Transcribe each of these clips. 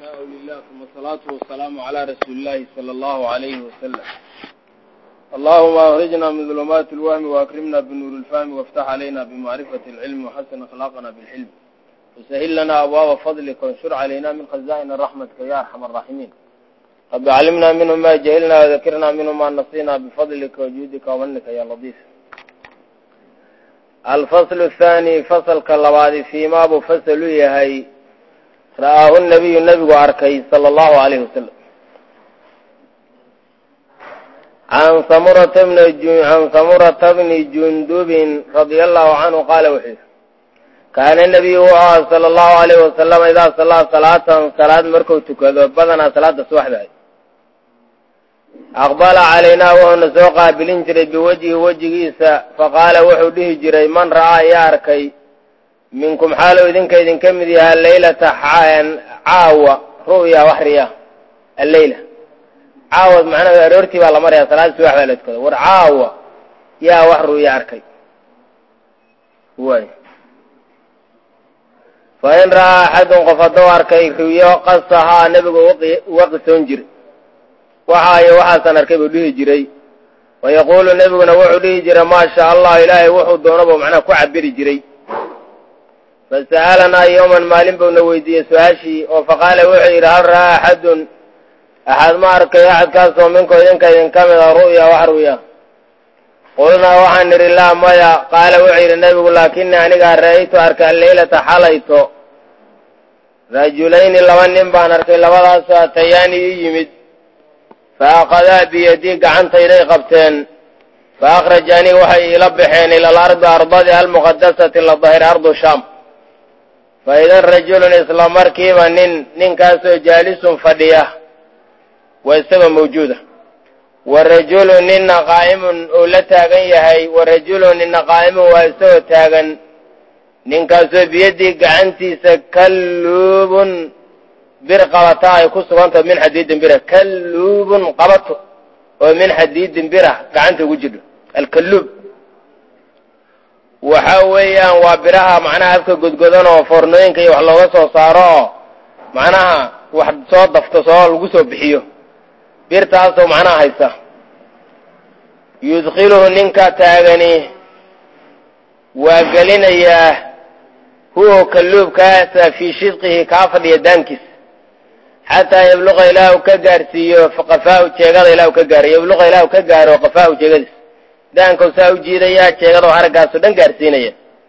ثناء لله ثم الصلاة والسلام على رسول الله صلى الله عليه وسلم. اللهم أخرجنا من ظلمات الوهم وأكرمنا بنور الفهم وافتح علينا بمعرفة العلم وحسن أخلاقنا بالحلم وسهل لنا أبواب فضلك وانشر علينا من خزائن رحمتك يا أرحم الراحمين. رب علمنا منه ما جهلنا وذكرنا منه ما نسينا بفضلك وجودك ومنك يا لطيف. الفصل الثاني فصل كاللبادي فيما بفصل يهي رآه النبي أركي صلى الله عليه وسلم عن سمرة بن جندب رضي الله عنه قال وحيد كان النبي صلى الله عليه وسلم إذا صلى صلاة مركو تكذب بدنا صلاة الصبح بعد أقبل علينا وهو نسوقها بالانجر بوجهه فقال وحده جري من رأى يا أركي منكم حالو إذن كمدها الليلة عاوة رؤيا وحرية الليلة عاوة معنا رورتي والله مريا صلاة سواح ولا تكذا ورعاوة يا وحر يا أركي واي فإن رأى أحد قفضوا أركي خويا قصها نبي وقت جري وحسن أركي بده جري ويقول النبي نوعده جري ما شاء الله إلهي وحو دونبه معنا كعبر جري فسألنا يوما مالين بنويدي سؤاشي فقال وحير هل رأى أحد ما أركي أحد كاسو منكم إذن كامل رؤيا وحرويا قلنا وحنر الله مايا قال وحير النبي لكني أني رأيت أركي الليلة حليت رجلين لمن بان أركي لبدا ساتياني يمد فأخذا بيدي قعنت إلي قبتين فأخرجاني وحي يلبحين إلى الأرض أرضها المقدسة للظهر أرض الشام فإذا الرجل إسلام مركبا نين كاسو جالس فديه والسبب موجودة والرجل نين قائم أولتاغن يهي والرجل نين قائم والسبب تاغن نين كاسو بيدي قعنتي سكلوب برقبتا يكسوانت من حديد بره كلوب قبط ومن حديد بره قعنتي وجده الكلوب وحويا وبرها معناها هلك قدقدان وفرنوينك wax looga soo saaro macnaha wax soo dafto soo lagu soo bixiyo birtaas oo macnaha haysa yudkhiluhu ninka taagani waa galinaya huwa kalluubkaasa fi shidqihi kaafadiya dankis hatta yabluqa ilaahu ka gaarsiiyo faqafaahu jeegada ilaahu ka gaaro yabluqa ilaahu ka gaaro qafaahu jeegada daanka saa u jiidaya jeegada aragaas oo dhan gaarsiinaya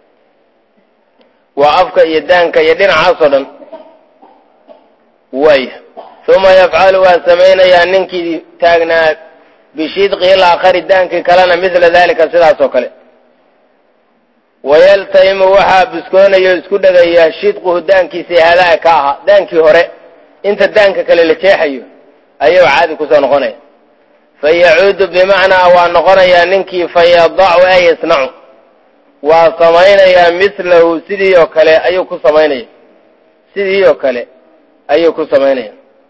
waa afka iyo daanka iyo dhinacaas oo dhan way thumma yaf'alu wa samaynaya ninkii taagnaa bishidqi ila akhir daanki kalena midla dalika sidaas oo kale wayaltaimu waxa biskoonayo isku dhagaya shidqu daankiisa hada ka ah daankii hore inta daanka kale la jeexayo ayuu caadi ku soo noqonaya فيعود بمعنى ونقريا ننكي فيضع أي يصنع وصمينيا مثله سيدي وكالي أيوكو صمينيا سيدي وكالي أيوكو صمينيا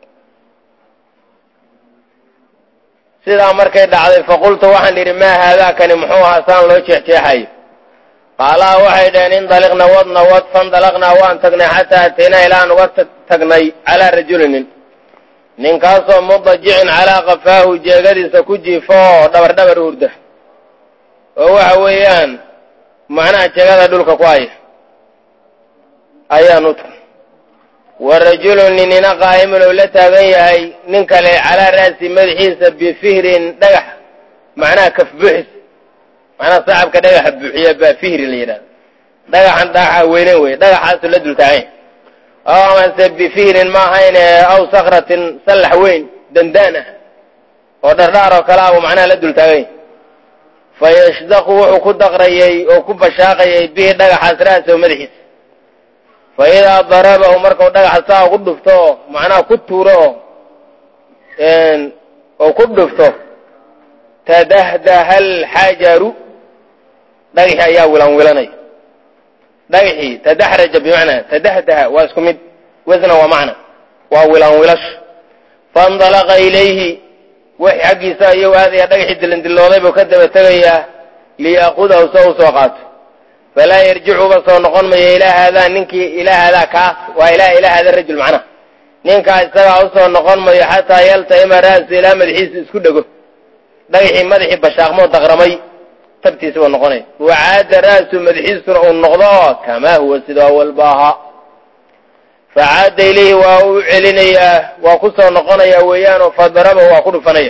سيدا مركي دعضي فقلت وحن ما هذا كان محوها سان لو تحتيحي قالا وحيدين انطلقنا وضنا فانطلقنا وانتقنا حتى اتينا الى ان واتقني على رجل ninkaasoo mudajicin calaa qafaahu jeegadiisa ku jiifoo dhabar hurda oo waxa weeyaan macnaha jeegada dhulka ku haya ayaan u tagay warajulun ninina qaa'imun oo la taagan yahay nin kale calaa raasi madaxiisa bifihrin dhagax macnaha kaf buuxis macnaha saaxibka dhagaxa buuxiya baa fihri la yidhahda dhagaxan dhaaxa weynen wey dhagaxaasuu la dul taagan أو بفير ما هين أو صخرة سلح وين دندانة ودردار وكلام معناه لدل تاوين فيشدق وحكد قريي وكب شاقي به دغ حسراس ومدحس فإذا ضربه مركو دغ حسا قدفتو معناه كتورو ان وكدفتو تدهده الحجر دغ يا ولاني دغحي تدحرج بمعنى تدهده واسكمد وزن ومعنى وولش فانطلق إليه وحي حقيسا يو هذه دغحي دلندلوضي بكدب تغيا ليأخذه سوقات فلا يرجع بصر نقول إلى هذا ننكي إلى هذا كاس وإلى هذا الرجل معنا ninkaa isagaa usoo noqon mayo xataa yaltaima ra'su ilaa madaxiisa isku dhego dhagaxii madaxii bashaaqmoo daqramay tabtiisa buu noqonaya wacaada ra'su madaxiisuna uu noqdo kamaa huwa sida awalba ahaa facaada ilayhi waa u celinayaa waa ku soo noqonayaa weeyaanoo fadaraba waa ku dhufanaya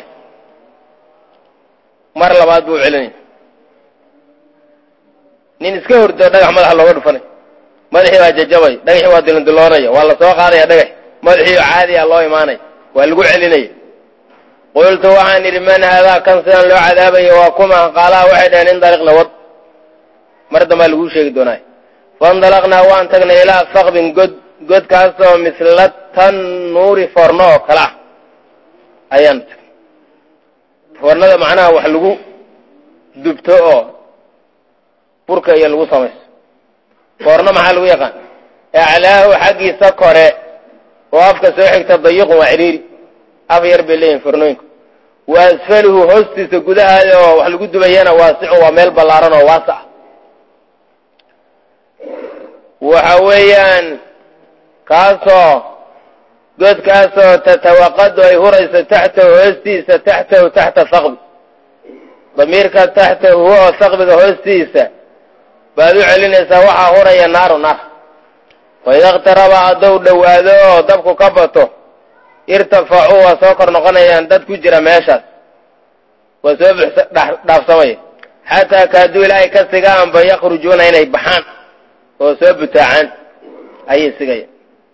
mar labaad buu celinaya nin iska hordo dhagax madaxa looga dhufanay madaxii baa jajabay dhagaxii waa dilandiloonaya waa la soo qaadaya dhagax madaxii caadiya loo imaanaya waa lagu celinaya qultu waxaan idhi man haadaa kan sidaan loo cadaabayo waa kuma qaalaha waxay dhaheen indaliqna wad mar dambaa laguu sheegi doonaa faindalaqnaa waan tagnay ilaa saqbin godkaasoo misla tannuuri foorno oo kale ah ayaan tagnay foornada macnaha wax lagu dubto oo burka iyo lagu samayso foorno maxaa lagu yaqaan aclaahu xaggiisa kore oo afka soo xigta dayiqun waa ciriiri af yar bay leeyihin foornooyinku wa asfaluhu hoostiisa gudahaada oo wax lagu dubayana waasicun waa meel ballaaran oo waasac waxa weeyaan kaasoo godkaasoo tatawaqadu ay hurayso taxtahu hoostiisa taxtahu taxta saqbi damiirka taxtahu oo saqbiga hoostiisa baad u celinaysaa waxaa huraya naaru naar waida iqtaraba hadduu dhowaado oo dabku ka bato irtafacuu waa soo kor noqonayaan dad ku jira meeshaas waa soo dhaafsamaya xataa kaaduu ilaahay ka sigaanba yakhrujuuna inay baxaan oo soo butaacaan ayay sigaya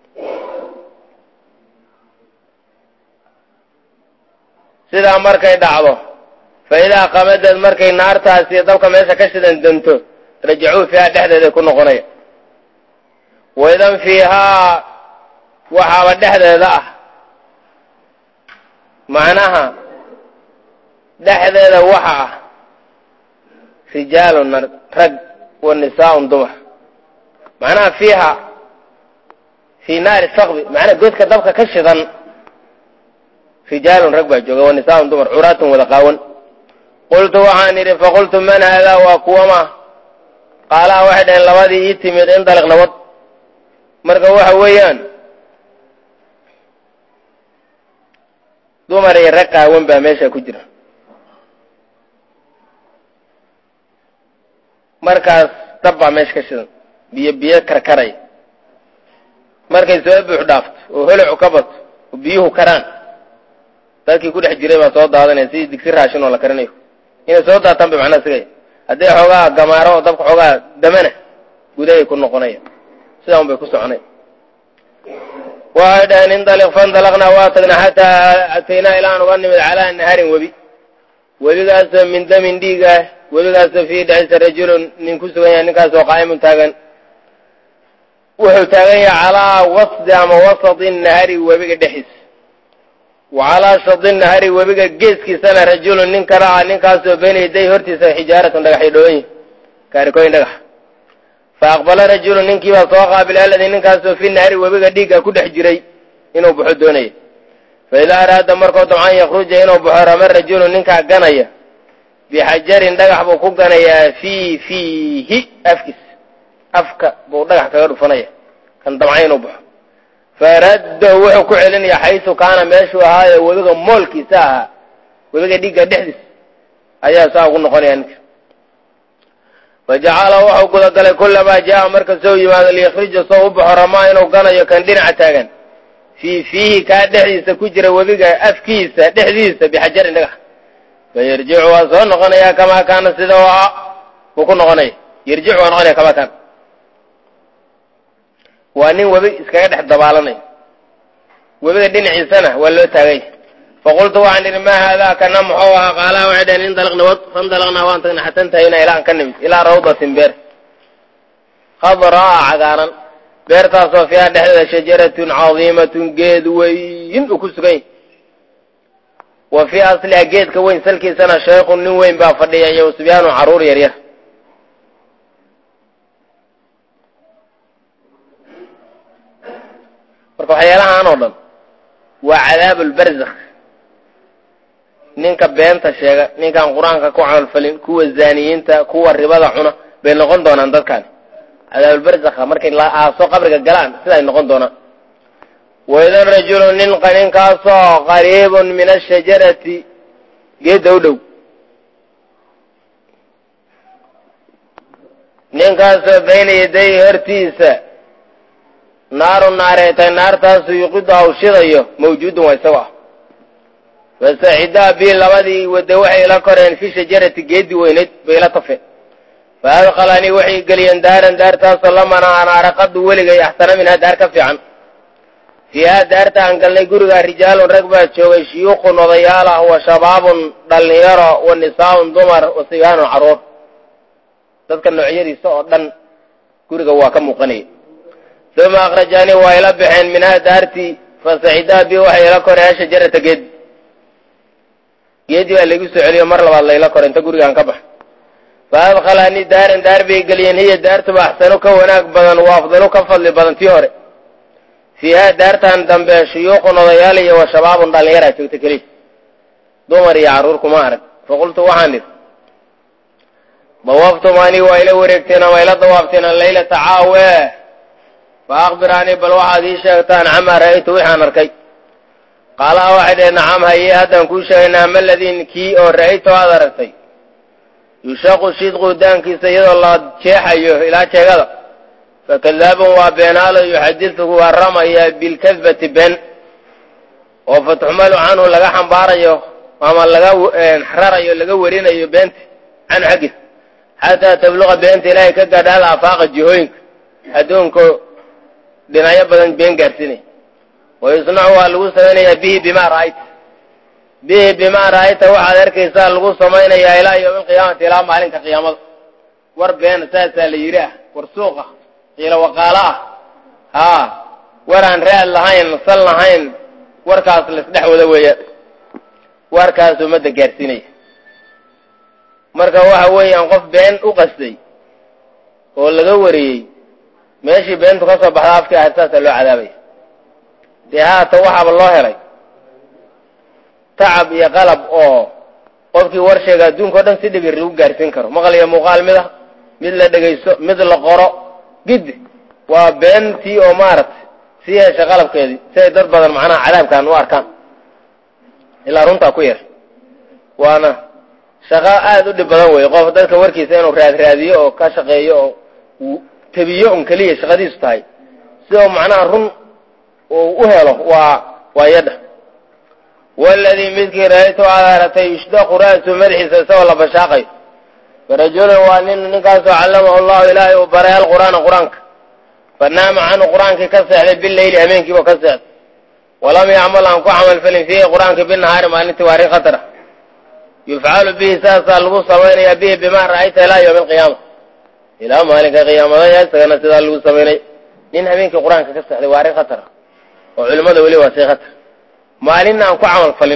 sidaa markay dhacdo fa idaa qamadad markay naartaasi dabka meesha ka shidan danto rajacuu fiihaa dhexdeeday ku noqonaya waidan fiihaa waxaaba dhexdeeda ah macnaha dhexdeeda waxa ah rijaalun rag wa nisaa'un dumar macnaha fiiha fii naari saqbi macnaha godka dabka ka shidan rijaalun rag baa jooga wa nisaa'un dumar curaatun wada qaawan qultu waxaan idhi faqultu man haadaa waa kuwama qaalaha waxay dhaheen labadii ii timid indaliq nabad marka waxa weeyaan dumar iyo rag qaawan baa meesha ku jira markaas dab baa meesha ka shidan biyo karkaraya markay soo buux dhaafto oo holocu ka bato oo biyuhu karaan dadkii ku dhex jiray baa soo daadanaya sidii digsi raashin oo la karinayo inay soo daataan bay macnaha sigaya hadday xoogaa gamaaro oo dabka xoogaa damana gudahay ku noqonaya sidaan bay ku soconay waxay dhaheen indaliq faindalaqnaa waa tagnaa xataa ataynaa ilaan uga nimid calaa naharin webigaasoo min damin dhiig ah webigaasoo fii dhexisa rajulun nin ku sugan yahay ninkaasoo qaa'imun taagan wuxuu taagan yahay calaa wasdi ama wasati nahari webiga dhexis wa calaa shadi nahari webiga geeskiisana rajulun nin kala ah ninkaasoo bayna yaday hortiisa xijaaratun dhagaxyo dhooyin kaarikooyin dhagax fa aqbala rajulun ninkii baa soo qaabilay alladii ninkaasoo fi nahari webiga dhiigga ku dhex jiray inuu baxo doonaya fa idaa araada markuu dabcan yakhruja inuu baxo rama rajulun ninkaa ganaya bixajarin dhagax buu ku ganayaa fiihi afkiis afka buu dhagax kaga dhufanaya kan dabcan inuu baxo faraddahu wuxuu ku celinaya xaysu kaana meeshuu ahaayo webiga moolkiisa ahaa webiga dhiigga dhexdiis ayaa saa ugu noqonaya ninka fajacala wuxuu gudagalay kulamaa jaa marka soo yimaado liyakhrija soo u baxo ramaa inuu ganayo kan dhinaca taagan fiihi kaa dhexdiisa ku jira webiga afkiisa dhexdiisa bixajarin dhagax fayarjicu waa soo noqonayaa kamaa kaana sida u ahaa buu ku noqonaya yarjicu waa noqonaya kamaa kaana waa nin webi iskaga dhex dabaalanay webiga dhinaciisana waa loo taagay faqultu waxaan idhi maa haadaa kana muxuu ahaa qaalaha waxay dhaheen indaliqna wad faindalaqnaa waan tagnay xata intahayna ilaa aan ka nimid ilaa rawdatin beer khadraa cagaaran beertaasoo fiiha dhexdeeda shajaratun cadiimatun geed weyn uu ku sugan yahy wa fii asliha geedka weyn salkiisana shaykhun nin weyn baa fadhiya iyo sibyaanu carruur yaryar marka waxyaalahaan oo dhan waa cadaabulbarzakh ninka beenta sheega ninkaan qur-aanka ku camalfalin kuwa zaaniyiinta kuwa ribada cuna bay noqon doonaan dadkaani cadaabulbarzakha markay la aaso qabriga galaan sidaay noqon doonaan waidan rajulun nin qaninkaasoo qariibun min ashajarati geedda u dhow ninkaasoo bayna yadayhi hortiisa naarun naareetay naartaasu yuqidu hawshidayo mawjuudun waa isagoo ah fasacidaa bii labadii wadda waxay ila koreen fi shajarati geeddii weynayd bay ila tafeen fa adkhalanii waxay geliyeen daaran daartaasoo lamana aan araqadu weligay axsana minhaa daar ka fiican fiihaa daarta aan galnay gurigaa rijaalun rag baa joogay shuyuukhun odayaal ah wa shabaabun dhallinyaro wa nisaa'un dumar wa sibyaanun carruur dadka noocyadiisa oo dhan guriga waa ka muuqanaya uma akhrajaanii waa ila baxeen minhaa daartii fasacidaa bii waxay ila koreen shajarata geedii baa laigu soo celiyo mar labaad layla koro inta gurigaan ka bax fa adkhalanii daaran daar bay geliyeen hiya daartuba axsanu ka wanaag badan wa afdalu ka fadli badan tii hore fiihaa daartan dambe shuyuukhun odayaal iyo wa shabaabun dhallinyaraa joogta keliya dumar iyo carruur kuma arag faqultu waxaan idhi dawaftum anii waa ila wareegteen ama ila dawaafteen alleylata caawe fa akhbiraanii bal waxaad ii sheegtaan camaa ra'aytu wixaan arkay qaalaha waxay dhaheen nacam haye haddaan kuu sheegaynaa ma ladiin kii oo ra'ayto aad aragtay yushaqu shidqu daankiisa iyadoo la jeexayo ilaa jeegada fakadaabun waa beenaalo yuxadiduhu warramaya bilkadbati been oo fatuxmalu canhu laga xambaarayo ama laga rarayo laga warinayo beenta canhu xaggiisa xataa tabluqa beenta ilaahay ka gaadha al afaaqa jihooyinka adduunka dhinacyo badan been gaarsinay wayusnacu waa lagu samaynayaa bihi bimaa ra'ayta waxaad arkaysaa lagu samaynayaa ilaa yowmi alqiyaamati ilaa maalinka qiyaamada war beena saasaa la yidhi ah war suuqa qiilo waqaalo ah war aan raad lahayn sal lahayn warkaas laisdhex wada weeyaan warkaas ummadda gaarsiinaya marka waxa weeyaan qof been u qastay oo laga wariyey meeshii beentu ka soo baxda afkii ahayd saasaa loo cadaabaya dee haata waxaaba loo helay tacab iyo qalab oo qofkii war sheega adduunka o dhan si dhibir lagu gaarsiin karo maqal iyo muuqaal mid la dhegaysto mid la qoro giddi waa beentii oo maaragtay sii hesha qalabkeedii si ay dad badan macnaha cadaabkaan u arkaan ilaa runtaa ku yar waana shaqo aada u dhib badan weeye qof dadka warkiisa inuu raadraadiyo oo ka shaqeeyo oo tabiyo un keliya shaqadiisu tahay si oo macnaha run uu u helo waa yadha waladii midkii ra'aytu aad aragtay yushdaqu ra'su madaxiisa isagoo la bashaaqayo farajulun waa ninkaasoo callamahu allahu ilaahay uu baray alqur'aana qur-aanka fanaama canhu qur-aankii ka seexday bileyli habeenkiiba ka seexday walam yacmal aan ku camalfalin fiihi qur-aanka binahaari maalintii waa arrin khatar ah yufcalu bihi saasaa lagu samaynayaa bihi bimaa ra'ayta ilaa yowmi alqiyaama ilaa maalinka qiyaamadaya isagana sidaa lagu samaynay nin habeenkii qur-aanka ka seexday waa arrin khatar ah oo culimmada weli waa shay khatar maalinna aan ku camal falin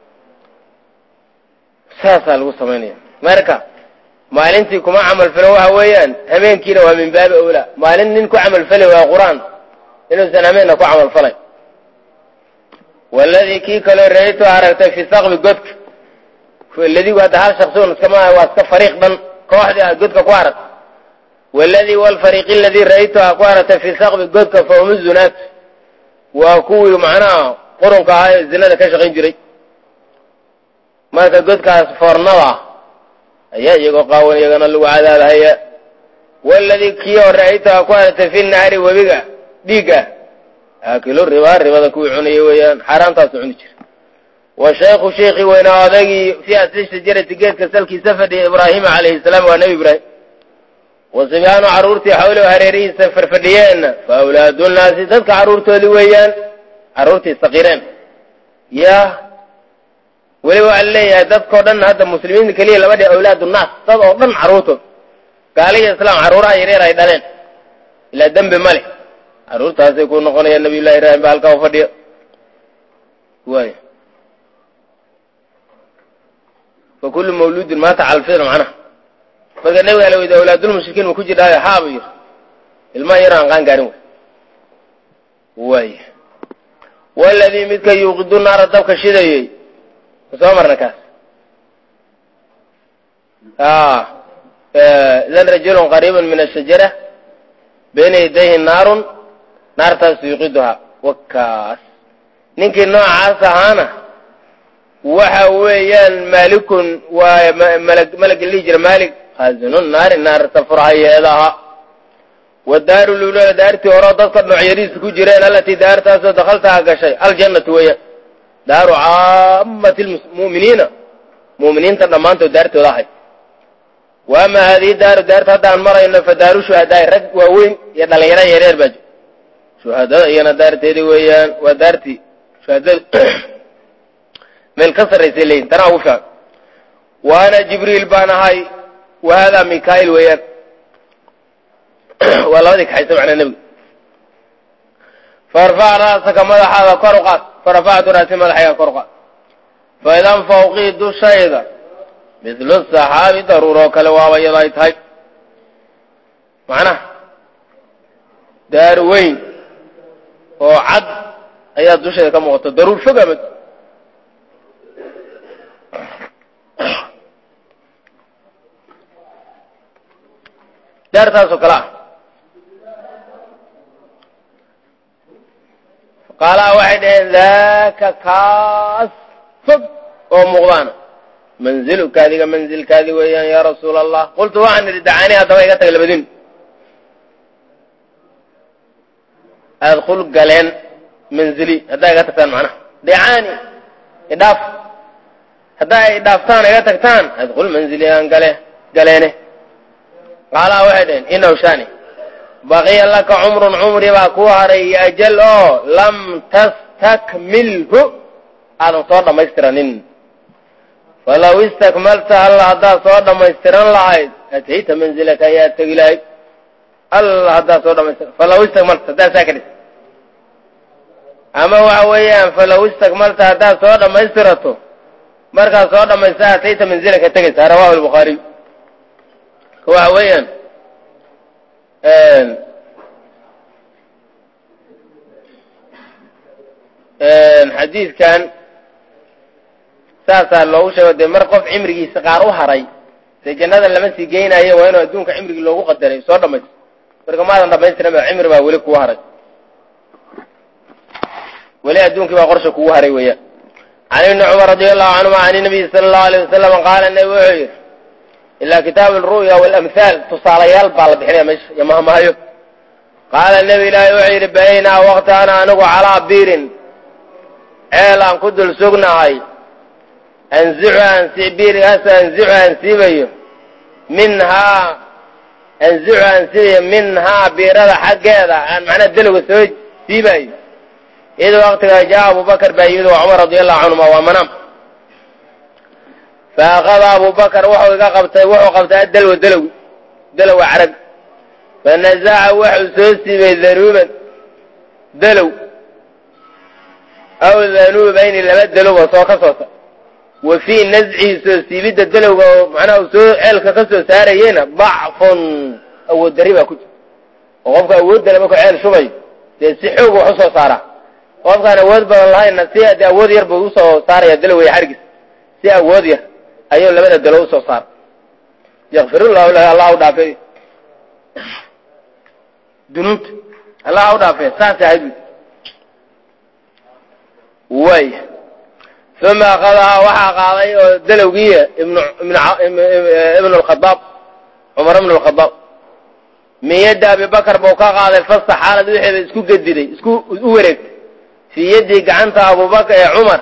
saasaa lagu samaynaya marka maalintii kuma camal falin waxa weeyaan habeenkiina waa min baabi awlaa maalin nin ku camal fali waa qur-aan inuusan habeenna ku camal falay waladii kii kaloo ra'aytu aragtay fi saqbi godka ladigu hadda hal shaqsiun iskama waa iska fariiq dhan kooxdii aad godka ku aragtay waladii walfariiqi aladii ra'aytuha ku aragtay fi saqbi godka fa hum zunaat waa kuwii macnaha qurunka ahaa ee zinada ka shaqayn jiray marka godkaas foornada ayaa iyagoo qaawan iyagana lagu cadaabahaya waladii kii oo ra'aytuha ku aragtay fi naari webiga dhiiga aakilu ribada kuwii cunaya weeyaan xaaraantaasu cuni jira washaykhu sheekii weynaa odagii fii asli shajarati geedka salkiisa fadhiya ibraahima calayhi salaam waa nebi ibraahim wa sibyaanu carruurtii xawlow hareerihiisa farfadhiyeenna fa awlaadu nnaasi dadka carruurtoodii weeyaan carruurtii saqiireen yaa weliba waxaa leeyahay dadkao dhan hadda muslimiinta keliya laba dhe awlaadu nnaas dad oo dhan carruurtood gaaliya islaam carruuraha yareer ay dhaleen ilaa dembi ma leh carruurtaasay ku noqonayaan nabiyullahi ibraahim ba halkaa u fadhiyo waay fa kullu mawluudin maata cala alfitra macnaha marka nabiga la weydiye awlaadulmushrikiin ma ku jirdhaayo xaabu yiri ilmaha yar aan qaan gaarin waay waladii midka yuuqidu naara dabka shidayey soo marna kaas idan rajulun qariibun min ashajara bayna yadayhi naarun naartaasu yuuqiduhaa wakaas ninkii noocaas ahaana waxa weeyaan maalikun waa malag lihi jira maalik khazinu naari naarta furahayeedaha wadaaru lula daartii horeo dadka noocyadiisa ku jireen allatii daartaasoo dakhaltaha gashay aljannatu weeyaan daaru caamati lmu'miniina mu'miniinta dhammaantood daartooda ahay waama haadihi daarta haddaan marayno fa daaru shuhadaai rag waaweyn iyo dhallinyaro yareer baa jir shuhadada iyana daarteedii weeyaan waa daartii shuhadada meel ka sarraysay leeyihin tanaa ugu fiican wa ana jibriil baan ahay wa haadaa mikaa'il weeyaan waa labadii kaxaysa macnaa nebiga farfac ra'saka madaxaada kor u qaad farafactu ra'si madaxayga kor u qaad faidan fawqii dushayda midlu saxaabi daruuroo kale waaba iyado ay tahay macnaha daar weyn oo cad ayaa dushayda ka muuqata daruur fog amad daartaasoo kale ah qaalaha waxay dhaheen daaka kaas fog oo muuqdaana manziluka adiga manzilkaadi weeyaan yaa rasuula allah qultu waxaan idhi dacaanii haddaba iga tag labadin adkul galeen manzili haddaa iga tagtaan macnaha dacaani idhaaf haddaa ay idhaaftaan iga tagtaan adkul manzili aan galeene qaalaha waxay dhaheen inahu shani baqiya laka cumrun cumri baa kuu haray iyo ajal oo lam tastakmilhu aadan soo dhammaystiranin falaw istakmalta alla haddaad soo dhammaystiran lahayd atayta manzilaka ayaa tegi lahayd alla haddaad soo dhamaystira falaw istakmalta haddaad saa ka dhis ama waxa weeyaan falaw istakmalta haddaad soo dhammaystirato markaad soo dhammaysta atayta manzilaka tegaysaa rawahu albukhaariy waxa weeyaan xadiidkan saasaa loogu sheego dee mar qof cimrigiisa qaar u haray dee jannada lama sii geynayo waa inuu adduunka cimrigii loogu qadaray soo dhamaysto marka maadan dhamaystiran ba cimri baa weli kugu haray weli adduunkii baa qorsha kugu haray weeyaan can ibni cumar radi allahu canhuma can nabiyi sala allahu alayh wasalam qaala nabi wuxuu yidhi ilaa kitaabu alru'ya waalamhaal tusaalayaal baa la bixinaya meesha iyo mahmahayo qaala nebi ilaahi wuxuu yidhi baynaa waqti ana anigu calaa biirin ceel aan ku dul sugnahay biirigaasoo anzicu aan siibayo minhaa biirada xaggeeda aan macnaha delowga soo siibayo id waqtigaa jaa abubakar baa yimid waa cumar radi allahu canhuma waa manaam faakada abubakar wuxuu qabtay delowga carag fanazaca wuxuu soo siibay danuuban delow aw danuubayni laba delow oo soo ka soota wa fii nascihi soo siibidda delowga oo macnaha uu soo ceelka ka soo saarayeyna dacfun awood dari baa ku jira oo qofka awoodda markuu ceel shubayo dee si xoog wax u soo saaraa qofkaan awood badan lahayna si dee awood yar buu usoo saaraya delowga xargiis si awood yar ayuu labada dalow usoo saara yakfirullahu lahu allah u dhaafay dunuubta allah u dhaafay saas ahayd way uma akadahaa waxaa qaaday oo dalowgiiya ibnu alkhadaab cumar ibnu alkhadaab min yaddi abibakar buu ka qaaday fasta xaalad wixiiba isku gediday u wareegtay fii yaddii gacanta abubakar ee cumar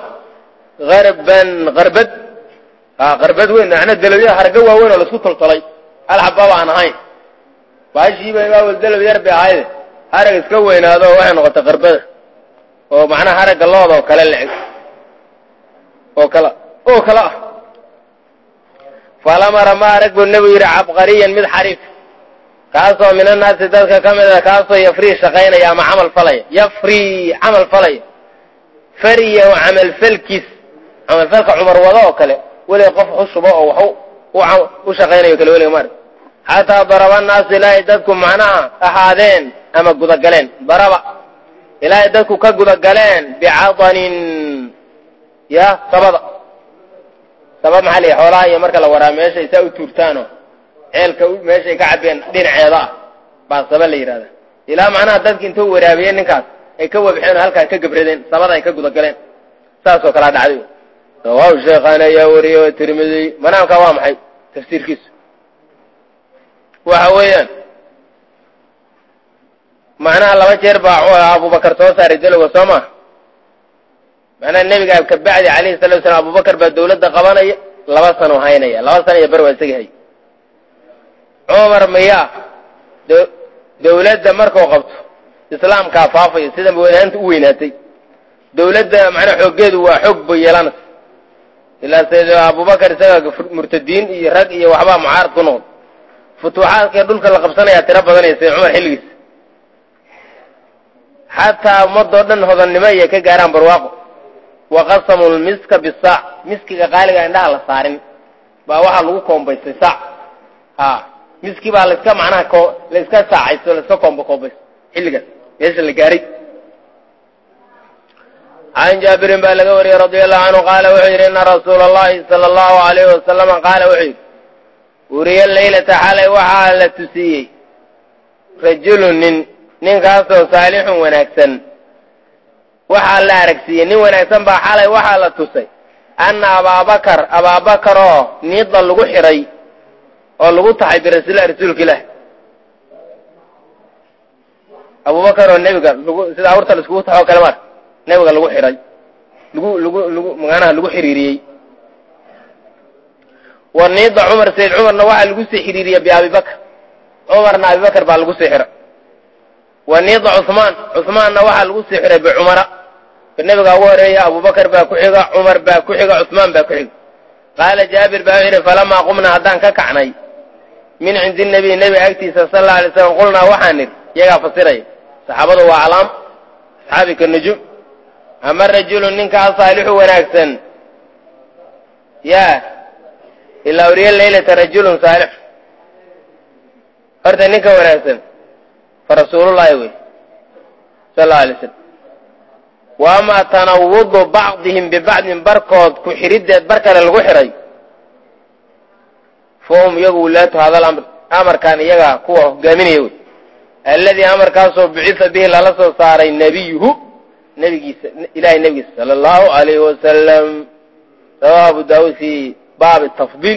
qarbad weyn macna dalowyada harga waaweyn oo laisku toltolay hal xababa aan ahayn baashiiba waawel dalow yar bay ahayde harag iska weynaado oo waxay noqotay qarbada oo macnaha haragga looda oo kale leceg oo kale ah falamara ma arag buu nebigu yidhi cabqariyan mid xariif kaasoo min annaasi dadka ka mid a kaasoo yafrii shaqaynaya ama camal falaya fariya oo camalfalka cumar wado oo kale weliga qof xushubo oo wax u shaqaynayo kale weliga maarag xataa daraba annaasu ilaahay dadku macnaha ahaadeen ama gudagaleen daraba ilaahay dadku ka gudagaleen bicadanin ya sabada sabab maxaa la xoolaha iyo marka la waraa meeshay saa u tuurtaano ceelka meeshay ka cabeen dhinaceeda ah baa saba la yidhahda ilaa macnaha dadki intuu waraabiyey ninkaas ay ka wabxeen halkaan ka gabradeen samada ay ka guda galeen saasoo kala dhacday rawaahu sheekhaani ayaa wariyey oo tirmidi manaamka waa maxay tafsiirkiisu waxa weeyaan macnaha laba jeer baa abubakar soo saaray daloga soo maa macnaha nebiga ka bacdi calayhi salatu wasalaam abubakar baa dawladda qabanaya 2 sano haynaya 2 sano iyo bar waa isaga hay cumar miyaa dawladda markuu qabto islaamkaa faafaya sida weynaanta u weynaatay dawladda macnaha xooggeedu waa xoog bay yeelanaysa ilaa sayid abubakar isaga murtadiin iyo rag iyo waxbaa mucaarad ku noqday futuuxaadka dhulka la qabsanayaa tiro badanaysa cumar xilligiisa xataa ummadoo dhan hodannimo iyo ka gaaraan barwaaqo waqasamu lmiska bisaac miskiga qaaliga indhaha la saarin baa waxaa lagu koombaystay saac miski baa laiska macnaha la iska saacayso la iska koombaysto xilligaas meesha la gaaray can jaabirin baa laga wariyey radia allahu canhu qaala wuxuu yidhi ina rasuula allahi sala allahu alayhi wasalama qaala wuxuu yidhi uriya laylata xalay waxaa la tusiyey rajulun ninkaasoo saalixun wanaagsan waxaa la aragsiiyey nin wanaagsan baa xalay waxaa la tusay anna abaabakar oo niida lagu xidhay oo lagu taxay birasuulilah rasuulka ilaah abubakar oo nebiga sida awrta la iskugu taxoo kale mar nebiga lagu xidhay magaanaha lagu xiriiriyey wa niida cumar sayid cumarna waxaa lagu sii xiriiriyey biabibakar cumarna abibakar baa lagu sii xidhay wa niida cuhmaanna waxaa lagu sii xidhay bicumara nebiga ugu horeeya abubakar baa ku xiga cumar baa ku xiga cuhmaan baa ku xiga qaala jaabir baa wuxuu yidhi falamaa qumnaa haddaan ka kacnay min cindi nabiy nebiga agtiisa sala alla alay slam qulnaa waxaan nidhi iyagaa fasiraya saxaabadu waa calaam asxaabi ka nujum ama rajulun ninkaa saalixu wanaagsan yaa ilaa uriya laylata rajulun saalix horta ninka wanaagsan fa rasuulullaahi wey sal alla alay slam wa amaa tanawudu bacdihim bibacdin barkood ku xidhiddeed bar kale lagu xidhay fahum iyagu wulaatu hadal amr amarkaan iyaga kuwa hogaaminaya wey alladii amarkaasoo bicisa bihi lala soo saaray nebiyuhu nebigiisa ilahay nebigiisa sala allahu alayhi wasalam rawahu abu daawuud fi baabi tafdiil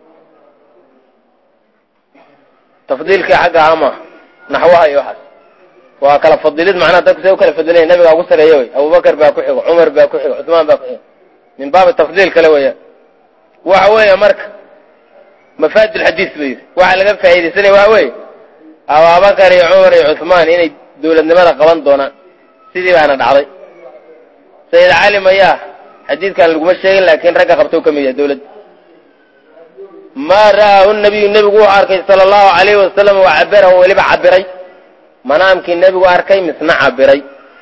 tafdiilkii xagga ama naxwaha iyo waxaas waa kala fadilid macnaha dadku say u kala fadilaya nabigaa ugu sareeya wey abubakar baa ku xigo cumar baa ku xigo cuثmaan baa ku xigo min baabi tafdiil kale weeyaan waxa weeye marka mafaad lxadiis ba yidhi waxaa laga faa'iidaysanaya waxa weeye abubakar iyo cumar iyo cuثmaan inay dawladnimada qaban doonaan sidii baana dhacday sayid cali mayaa xadiidkan laguma sheegin laakiin ragga qabta u ka mid yahay dawladda maa ra'aahu nabiyu nebigu wuxuu arkay sala allahu alayhi wasalam wa cabirahu weliba cabiray manaamkii nebigu arkay misna cabiray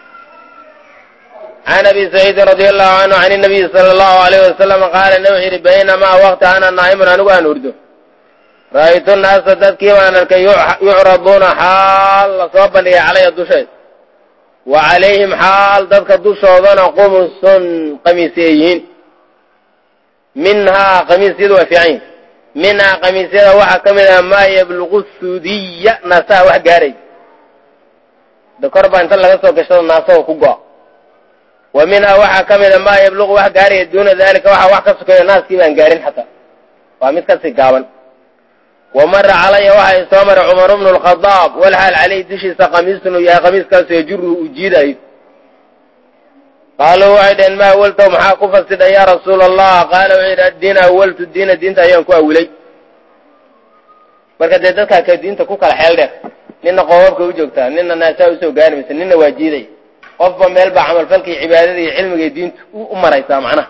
can abi saciidin radia allahu canhu can inabiyi sala allahu alayhi wasalam qaala ne wuxuu yidhi baynamaa waqti ana naa'imun anigu aan urdo ra'aytu naasa dadkii baan arkay yucraduuna xaal la soo bandhigay calaya dusheed wa calayhim xaal dadka dushoodana qumusun qamiisya yihiin minhaa qamiisyadu waa fiican yihin minhaa qamiisyada waxaa ka mid ah maa yabluqu sudiya naasaha wax gaaray de kor baa inta laga soo gashado naasaho ku go-a wa minhaa waxaa ka mid a maa yabluqu wax gaaraya duuna daalika waxaa wax ka sokeeyo naaskii baan gaarin xataa waa mid kasii gaaban wa mara calaya waxa i soo maray cumar bnu lkhadaab walxaal caleyhi dushiisa qamiisun uu yahay qamiiskaasu yajuru uu jiidayo qaaluu waxay dhaheen ma awaltaw maxaa ku fasidha yaa rasuula allah qaala wuxuu yidhi addiina awaltu diinta ayaan ku awilay marka dee dadkaa ka diinta ku kala xeel dheer nina qoobabka u joogtaa nina naasaa usoo gaari maysa nina waa jiidaya qofba meel baa camalfalka iyo cibaadada iyo cilmiga iyo diinta u maraysaa macnaha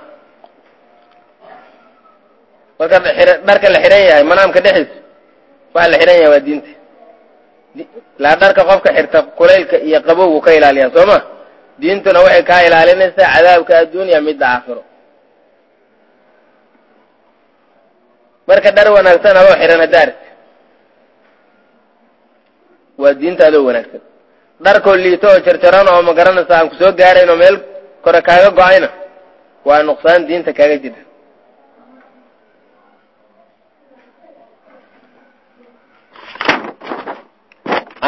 marka dharka la xidhan yahay manaamka dhexdiisa waxa la xidhan yahay waa diinta laa dharka qofka xirta kulaylka iyo qabowgu ka ilaaliyaa soo ma diintuna waxay kaa ilaalinaysaa cadaabka adduuniya midda aakhiro marka dhar wanaagsan adoo xidhan hadaart waa diinta adoo wanaagsan dharkoo liito oo jarjaran oo ma garanaysa aan ku soo gaarayn oo meel kore kaaga go-ayna waa nuqsaan diinta kaaga jira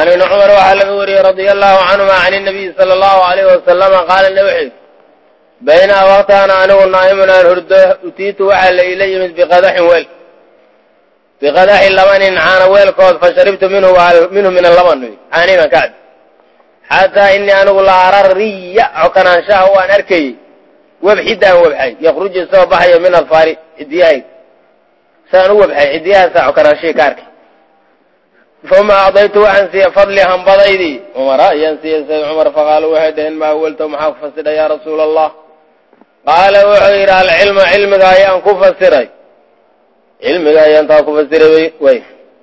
can ibni cumar waxaa laga wariyey radia allahu canhuma can inabiyi sala allahu alayh wasalama qaala ne wuxuu baynaa waqtaana anigu naa'imun aan hurdo utiitu waxaa la iila yimid biqadaxin weel biqadaxin labanin caana weelkood fa sharibtu minhu min allaban caanii baan ka cabbi xataa inii anigu la ara riya cokanaanshaha waan arkayey webxidaan webxay yakruju isagoo baxayo min alfaari ciddiyahayg saan u webxay ciddiyahaasaa cokanaanshahi ka arkay uma acdaytu waxaan siiyey fadli hambadaydii cumara ayaan siiyey sayd cumar faqaalu waxay dhaheen maa awalta maxaa ku fasiray yaa rasuula allah qaala wuxuu yidhi alcilma cilmiga ayaan ku fasiray cilmiga ayaan taa ku fasiray way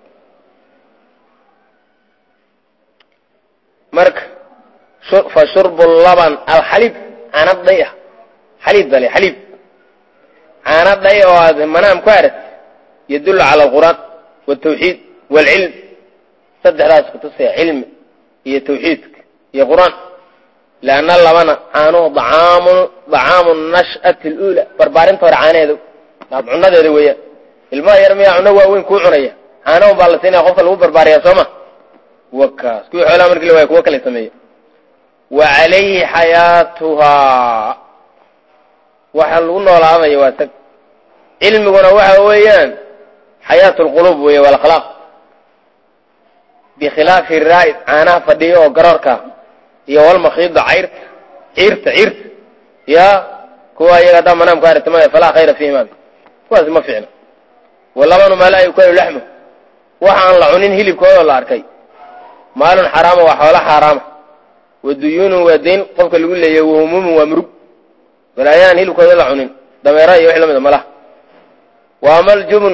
marka fa shurbu laban alxaliib caana dhay ah xaliib bale xaliib caana dhay oo aad manaam ku aragtay yadullu cala alqur'aan waaltawxiid waalcilm saddexdaas kutusaya cilmi iyo tawxiidka iyo qur'aan leanna labana caanuhu dacaamu nash'ati aluula barbaarinta hore caanaheeda cunadeeda weeyaan ilmaha yar miyaa cunno waaweyn kuu cunaya caanahun baa la siinaya qofka lagu barbaariyaa sooma wakaas kuwii xoolaha markii la waaya kuwo kale sameeya wa calayhi xayaatuhaa waxa lagu noolaadaya waa tag cilmiguna waxa weeyaan xayaatu lquluub weeye walakhlaaq bikhilaafi raa'id caanaha fadhiya oo garoorka iyo walmakiida ciirta ya kuwa iyaga haddaa manaamku aragtimada falaa khayra fiihima kuwaas ma fiicna walabanu maa laa yukalu laxmu waxa aan la cunin hilibkoodoo la arkay maalun xaraama waa xoolo xaaraama waduyuunun waa dayn qofka lagu leeyahy wahumuumun waa murug walaayaan hilibkooda la cunin dameeraha iyo wix la mida malaha waama aljubn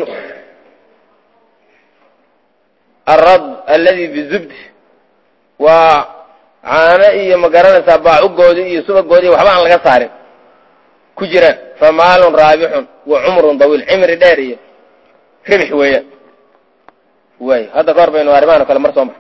alrad aladi bizubdi waa caano iyo magaranaysaa baacugoodii iyo subagoodii waxba aan laga saarin ku jiraan fa maalun raabixun wa cumrun dawiil cimri dheer iyo ribx weeyaan waay hadda ka hor baynu arrimahan o kale mar soo mar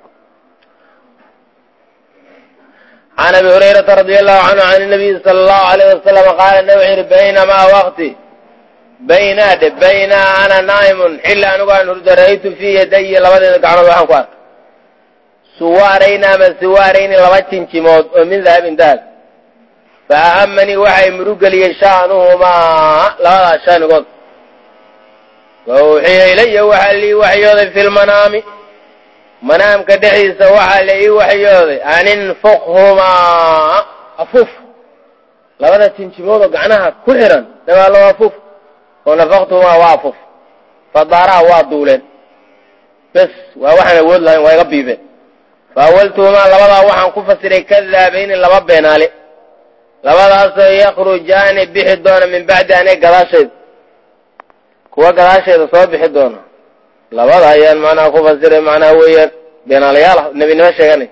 can abi hurayrata radia allahu canhu can nabiyi sala allahu alayh wasalam qaala na wuxuu yihi baynamaa waqti baynaa ana naa'imun xilli anigu aan hurdo ra'aytu fii yadayi labadeeda gacnood waxaan ku arkay suwaarayni ama siwaarayni laba jinjimood oo min dahabin dahab fa ahamanii waxay murugeliyey sha'nuhumaa labadaas shaanigood wa uxiya ilaya waxaa lii waxyooday fi lmanaami manaamka dhexdiisa waxaa la ii waxyooday an infuqhumaa afuuf labada jinjimood oo gacnaha ku xihan dagaalo afuuf oo nafaqtuhumaa waa afuuf fadaaraa waa duuleen bes waa waxaan awood lahayn waa iga biibeen faawaltuhumaa labadaa waxaan ku fasiray kadaabayni laba beenaale labadaasoo yakhrujaani bixi doona min bacdi aniga gadaasheeda kuwa gadaasheeda soo bixi doona labada ayaan macnaha ku fasiray macnaha weeyaan beenaalayaal nebinimo sheeganay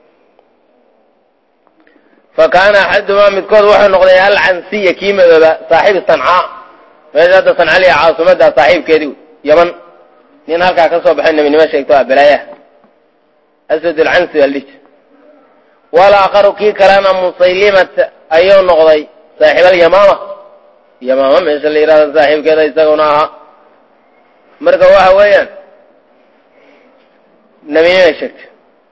fa kaana axadumaa midkood wuxuu noqday alcansiya kii madooba saaxiibi sancaa meesha hadda sancaliya caasimadda saaxiibkeedii yaman nin halkaa ka soo baxay nebinimo sheegto a balaayaha aswad alcansi baa lidhi walaakharu kii kalena musaylimata ayuu noqday saaxiibalyamaama yamaama meesha la yidhahdo saaxiibkeeda isaguna ahaa marka waxa weeyaan nebinimay sheegtay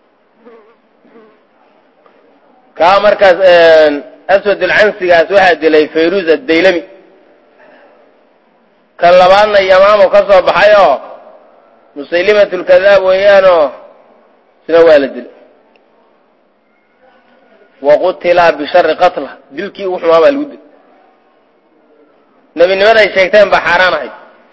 kaa markaas aswad alcansigaas waxaa dilay fayruz addaylami kan labaadna yamaamo ka soo baxay oo musaylimat lkadaab weeyaanoo sina waa la dilay waqutilaa bishari qatla dilkii ugu xumaa baa lagu dilay nebinimaday sheegteen baa xaaraan ahayd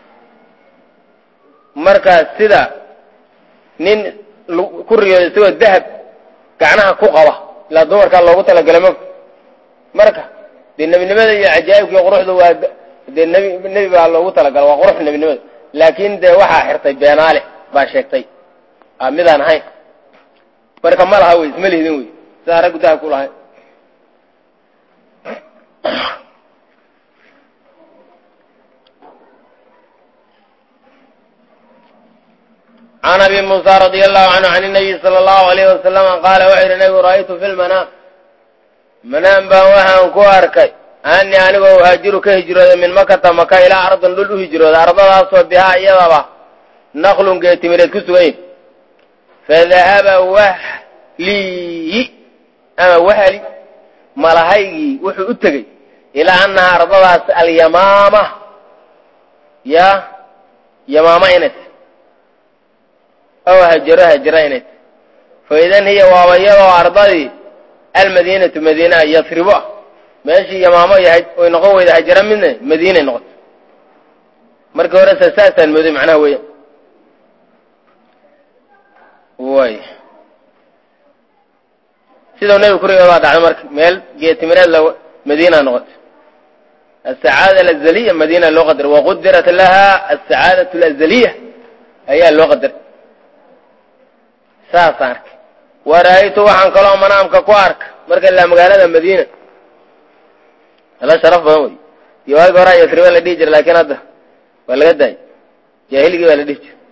markaas sida nin ku riyooday isagoo dahab gacnaha ku qaba ilaa dumarkaa loogu talagalay mog marka dee nebinimada iyo cajaa'ibka iyo quruxda waa dee nebi baa loogu talagala waa qurux nebinimada laakiin dee waxaa xirtay beenaale baa sheegtay midaan ahayn marka ma laha wey isma lihdin wey sidaa raggu dahab ku lahay can abi muusa radia allahu canhu can inabiyi sala allahu alayh wasalama qaala wuxuu yidhi nabigu ra'aytu fi lmanaam manaam baan waxaan ku arkay anii anigoo uhaajiru ka hijrooday min makata maka ilaa ardin dhul u hijrooday ardadaasoo bihaa iyadaba naqlun geetimireed ku sugan yihin fadahaba wahlii ama wahli malahaygii wuxuu u tegey ilaa annahaa ardadaas alyamaama ya yamaama inay tahay aw hajara inay tahay faidan hiya waaba iyadoo ardadii almadiinatu madiina yasribo ah meeshii yamaamo yahay oy noqon weyda hajara midna madiinay noqoto markii hore saasaan mooday macnaha weya way sidau nebigu ku rigoodaa dhacday marka meel geetimireed madiina noqoto asacaada alazaliya madiina loo qadaray waqudirat laha asacaadatu alazaliya ayaa loo qadaray saasaan arkay wara-aytu waxaan kaloo manaamka ku arka marka ilaa magaalada madiina ala sharaf badan wey iyo waagi horaa yasriba la dhihi jira laakiin hadda waa laga daayay jaahiligii baa la dhihi jira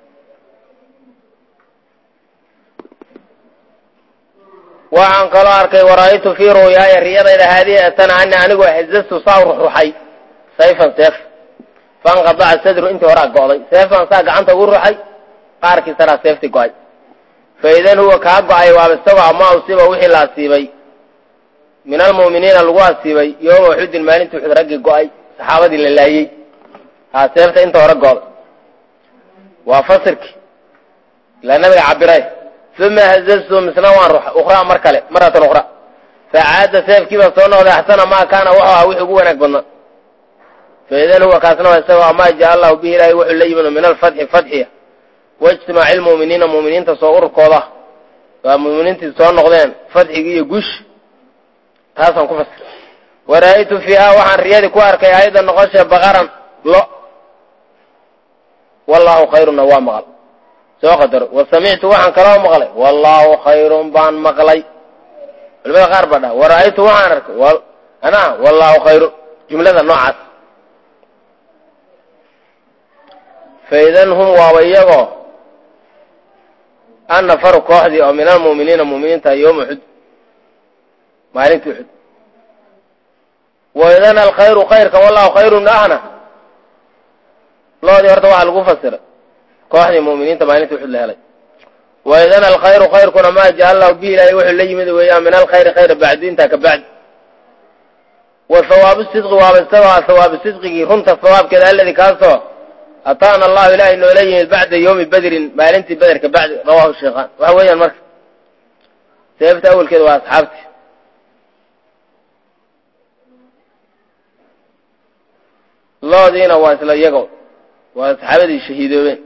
waxaan kaloo arkay wara-aytu fii ru'yaaya riyadayda haadihi tan ani anigu hazastu saa ruxruxay sayfan seef fainqadaca sadru intii horaa go'day seefan saa gacanta ugu ruxay qaarkii saraa seeftii go'ay faidan huwa kaa go'ay waaba isagoo ama usiba wixii la asiibay min almu'miniina lagu asiibay yooma uxudin maalintii uxud raggii go'ay saxaabadii la laayey haa seefta inta hore go'day waa fasirkii ilaa nabiga cabiray uma hazaztu misna waan ruxa ukhraa mar kale maratan ukhra facaada seefkiibaa soo noqday axsana maa kaana wuxuu ahaa wixii ugu wanaag badnaa faidan huwa kaasna waa isagoo amaa jaa allahu bihi ilaahay wuxuu la yimid min alfatxi fatxiya waijtimaaci lmu'miniina mu'miniinta soo ururkooda waa mu'miniintii soo noqdeen fatxigii iyo guush taasaan ku fasir wara-aytu fiiha waxaan riyadii ku arkay ayada noqosha baqaran lo wallaahu khayruna waa maqal soo qadaro wa samictu waxaan kaloo maqlay wallaahu khayrun baan maqlay culimada qaar baa dhaha wara-aytu waxaan arkay anaa wallaahu khayrun jumlada noocaas faidan hum waaba iyagoo an nafaru kooxdii oo min almu'miniina mu'miniinta yooma uxud maalintii uxud waidan alkhayru khayrka wallahu khayrun ahna loodii horta waxaa lagu fasiray kooxdii mu'miniinta maalintii uxud la helay waidan alkhayru khayrkuna maa jaa allahu bihi ilaahay wuxuu la yimid weeyaan min alkhayri khayra bacdi intaa ka bacdi wa hawaabu sidqi waaba isagoo hawaabu sidqigii runta hawaabkeeda alladii kaasoo ataana allahu ilaahay noola yimid bacda yawmi badrin maalintii bederka bacdi rawahu sheekhaan waxa weeyaan marka seefta awalkeeda waa asxaabtii loodiina waa isla iyagoo waa saxaabadii shahiidoobeen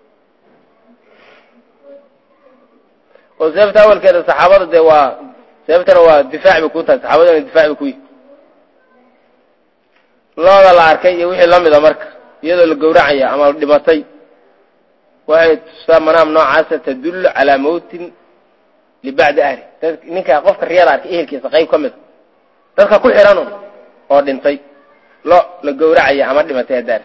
oo seefta awalkeeda saxaabada dee waa seeftana waa difaac bay ku tahay saxaabadana difaac bay ku yihi looda la arkay iyo wixii la mida marka iyadoo la gowracaya ama dhimatay waxay tusaa manaam noocaasa tadullu calaa mawtin libacdi ahli ninka qofka riyada arkay ehelkiisa qayb ka mida dadka ku xihan oo dhintay lo la gowracaya ama dhimatay hadaar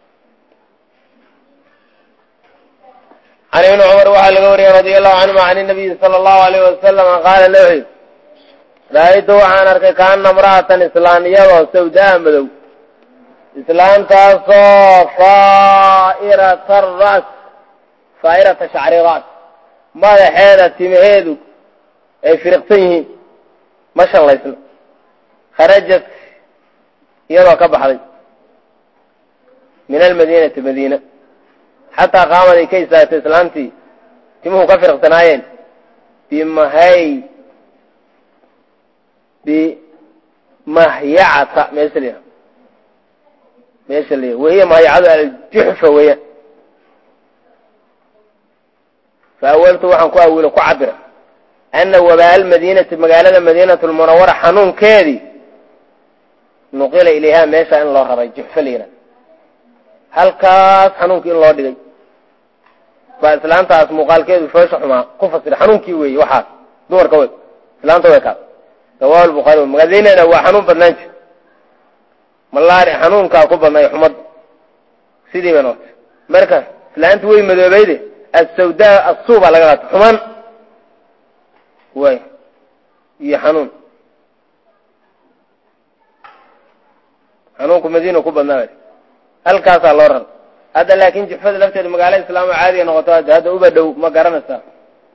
can ibni cumar waxaa laga wariyey radia allahu canhuma can inabiyi sala allahu alayh wasalam qaala lahu ra-aytu waxaan arkay kaana imra'atan islaaniyadoo sawdaa madow islaantaasoo faairata ras faairata shacri ras madaxeeda timaheedu ay firiqsan yihiin ma shallaysna kharajat iyadoo ka baxday min almadiinati madiina xataa qaamad ay ka istaagtay islaantii timuhu ka firiqsanaayeen bimahyacata meesha la wahiya mahyacadu aljuxfa weeyaan faawaltu waxaan ku awilo ku cabira ana wabaa almadiinati magaalada madiinatu lmunawara xanuunkeedii nuqila ilayha meesha in loo raray juxfa la yidhaha halkaas xanuunkii in loo dhigay baa islaantaas muuqaalkeedu foosha xumaa ku fasira xanuunkii weeye waxaas dumarka wey islaanta way kaas rawahu lbukhaari magaaladiinana waa xanuun badnaan jir malaari xanuunkaa ku badnay xumad sidii bay noqotay marka islaantu way madoobayde asawdaa assuuba laga qaata xumaan way iyo xanuunku madiina ku badnaa loo rar hadda laakin juxfada lafteeda magaalo islaamo caadiga noqoto hadda uba dhow ma garanaysaa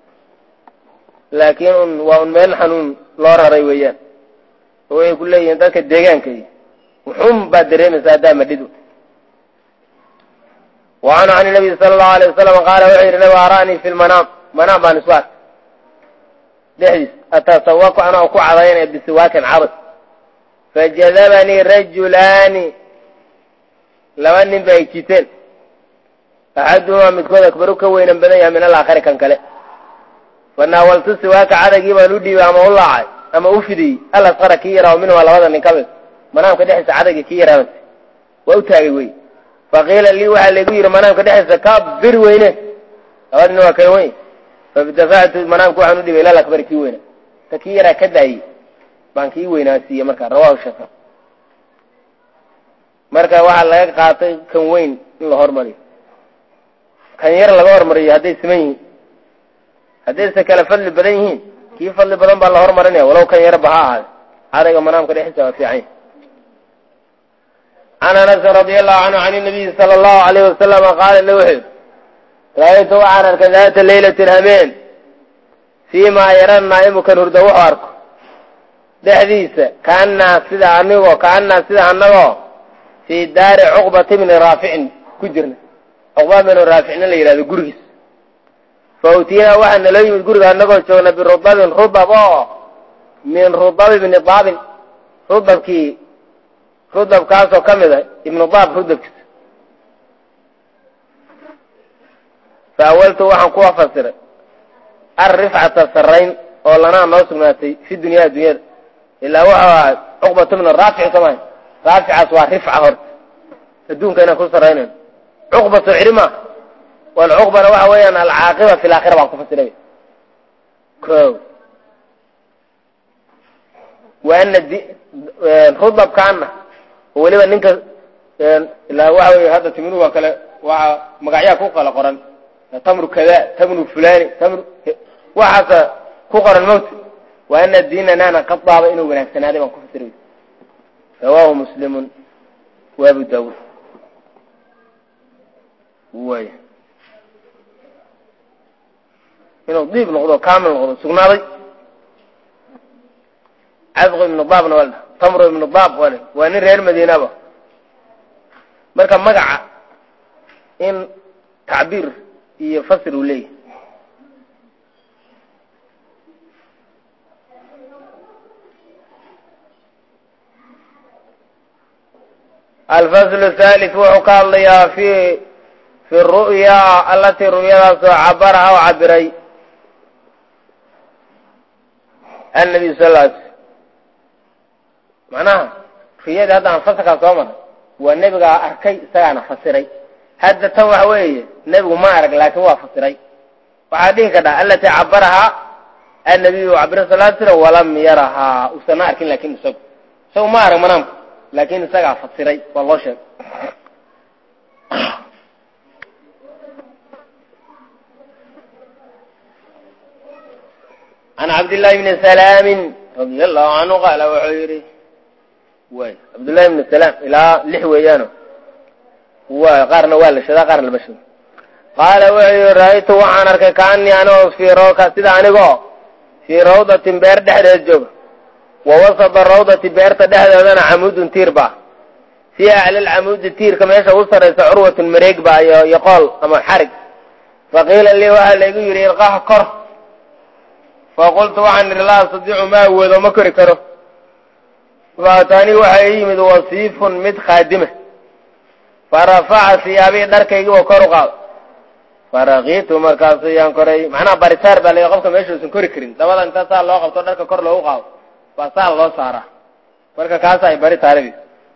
laakiin waa un meel xanuun loo raray weeyaan oo way ku leeyihiin dadka deegaanka wuxuun baad dareemaysaa haddaa madhidu وعنه عن النبي صلى الله عليه وسلم قال وحير النبي أراني في المنام منام بان سواك دحديث أتسوق أنا أكو عضيين بسواك عرض فجذبني رجلان لو أني بيكتين أحدهما متكون أكبرك وين بنيها من الآخر كان كله فناولت السواك عرقي ونودي وأما الله عاي أما أفدي ألا صار كيرا ومنه ولا هذا من قبل منام كدحس عرقي كيرا وأوتاقي وي فقيل لي وحا لي يري منام كدحس كبر وينه أودنا وكان وين فبدفعت منام كو waxaan u dhibay ilaa akbar kii weena takiyara ka daay baan kii weynaasiye marka rawaa shafa marka waxa laga qaatay kan weyn in la hormariyo kan yar laga hormariyo haday siman yihiin haday kala fadli badan yihiin kii fadli badan baa la hormarinaya walaw kan yar baha adiga manaamka dhexdiisa waa fiican ana anas radiyallahu anhu an nabi sallallahu alayhi wasallam qala lahu رأيت وعن ذات ليلة الهمين فيما يرى النائم كنهرد وحارك ده حديثة كأننا سيدة عنه في دار عقبة من رافع كجرنا عقبة من رافعنا اللي يرى بقرقس فأوتينا وحنا لو يمد قرق عنه شونا بالرضاب من رضاب بن ضاب رضاب كاسو كمذا ابن ضاب رضاب كس فأولت وحن كوا فسر الرفعة السرين ولنا نوصلناتي في الدنيا إلا هو عقبة من الرافع كمان رافع أسوى رفعة هرت الدون كان يكون سرين عقبة عرمة والعقبة وحويا العاقبة في الآخرة وعن فسرين كو وأن الخطبة كأنه ولما ننك إلا هو هذا تمنه وكلا ومقعيا كوكا لقرن تمر كذا تمر فلاني تمر وحتى كقر الموت وأن الدين نانا قطع بينه وبين سنادي من كفر رواه مسلم وابو داود ويا إنه ضيف نقضه كامل نقضه سقناضي عذق من الضاب ولا تمر من الضاب ولا وأن غير مدينة به مركب مقع إن تعبير يفسر ليه الفصل الثالث وحكى لي في الرؤيا التي رؤيا عبرها وعبري النبي صلى الله عليه وسلم معناها في هذا انفسك صوما والنبي أركي سيانا فسري هذا توح ويه النبي ما أرك لكن هو فسري وعاديه كذا التي عبرها النبي وعبر صلى الله عليه وسلم ولم يرها وسنا أركين لكن سو ما أرك منام لكن سجع فسري والله شيء عن عبد الله بن سلام رضي الله عنه قال وحيري وين عبد الله بن سلام إلى لحويانه وقارن ولا شذا قارن البشر قال وحيري رأيت وعنك كأني أنا في روضة سيدا عنه في روضة بير دحر الجو ووسط الروضة بير تدحر أنا عمود تيربع في أعلى العمود تير كما يشوصر عروة المريق يقال أما حرق فقيل لي وهل يقول يلقاه كره فقلت وعن الله صديع ما هو ذو مكر كره فأتاني وحي من وصيف مد خادمه فرفع ثيابي دركي وكره قال فرغيت مركزيا كري معنا بريتار بل يقفك ميشو سنكري كرين دابا انت صار لو قبطو درك كور لو قاو فصار لو سارا marka kaasay baritaarbi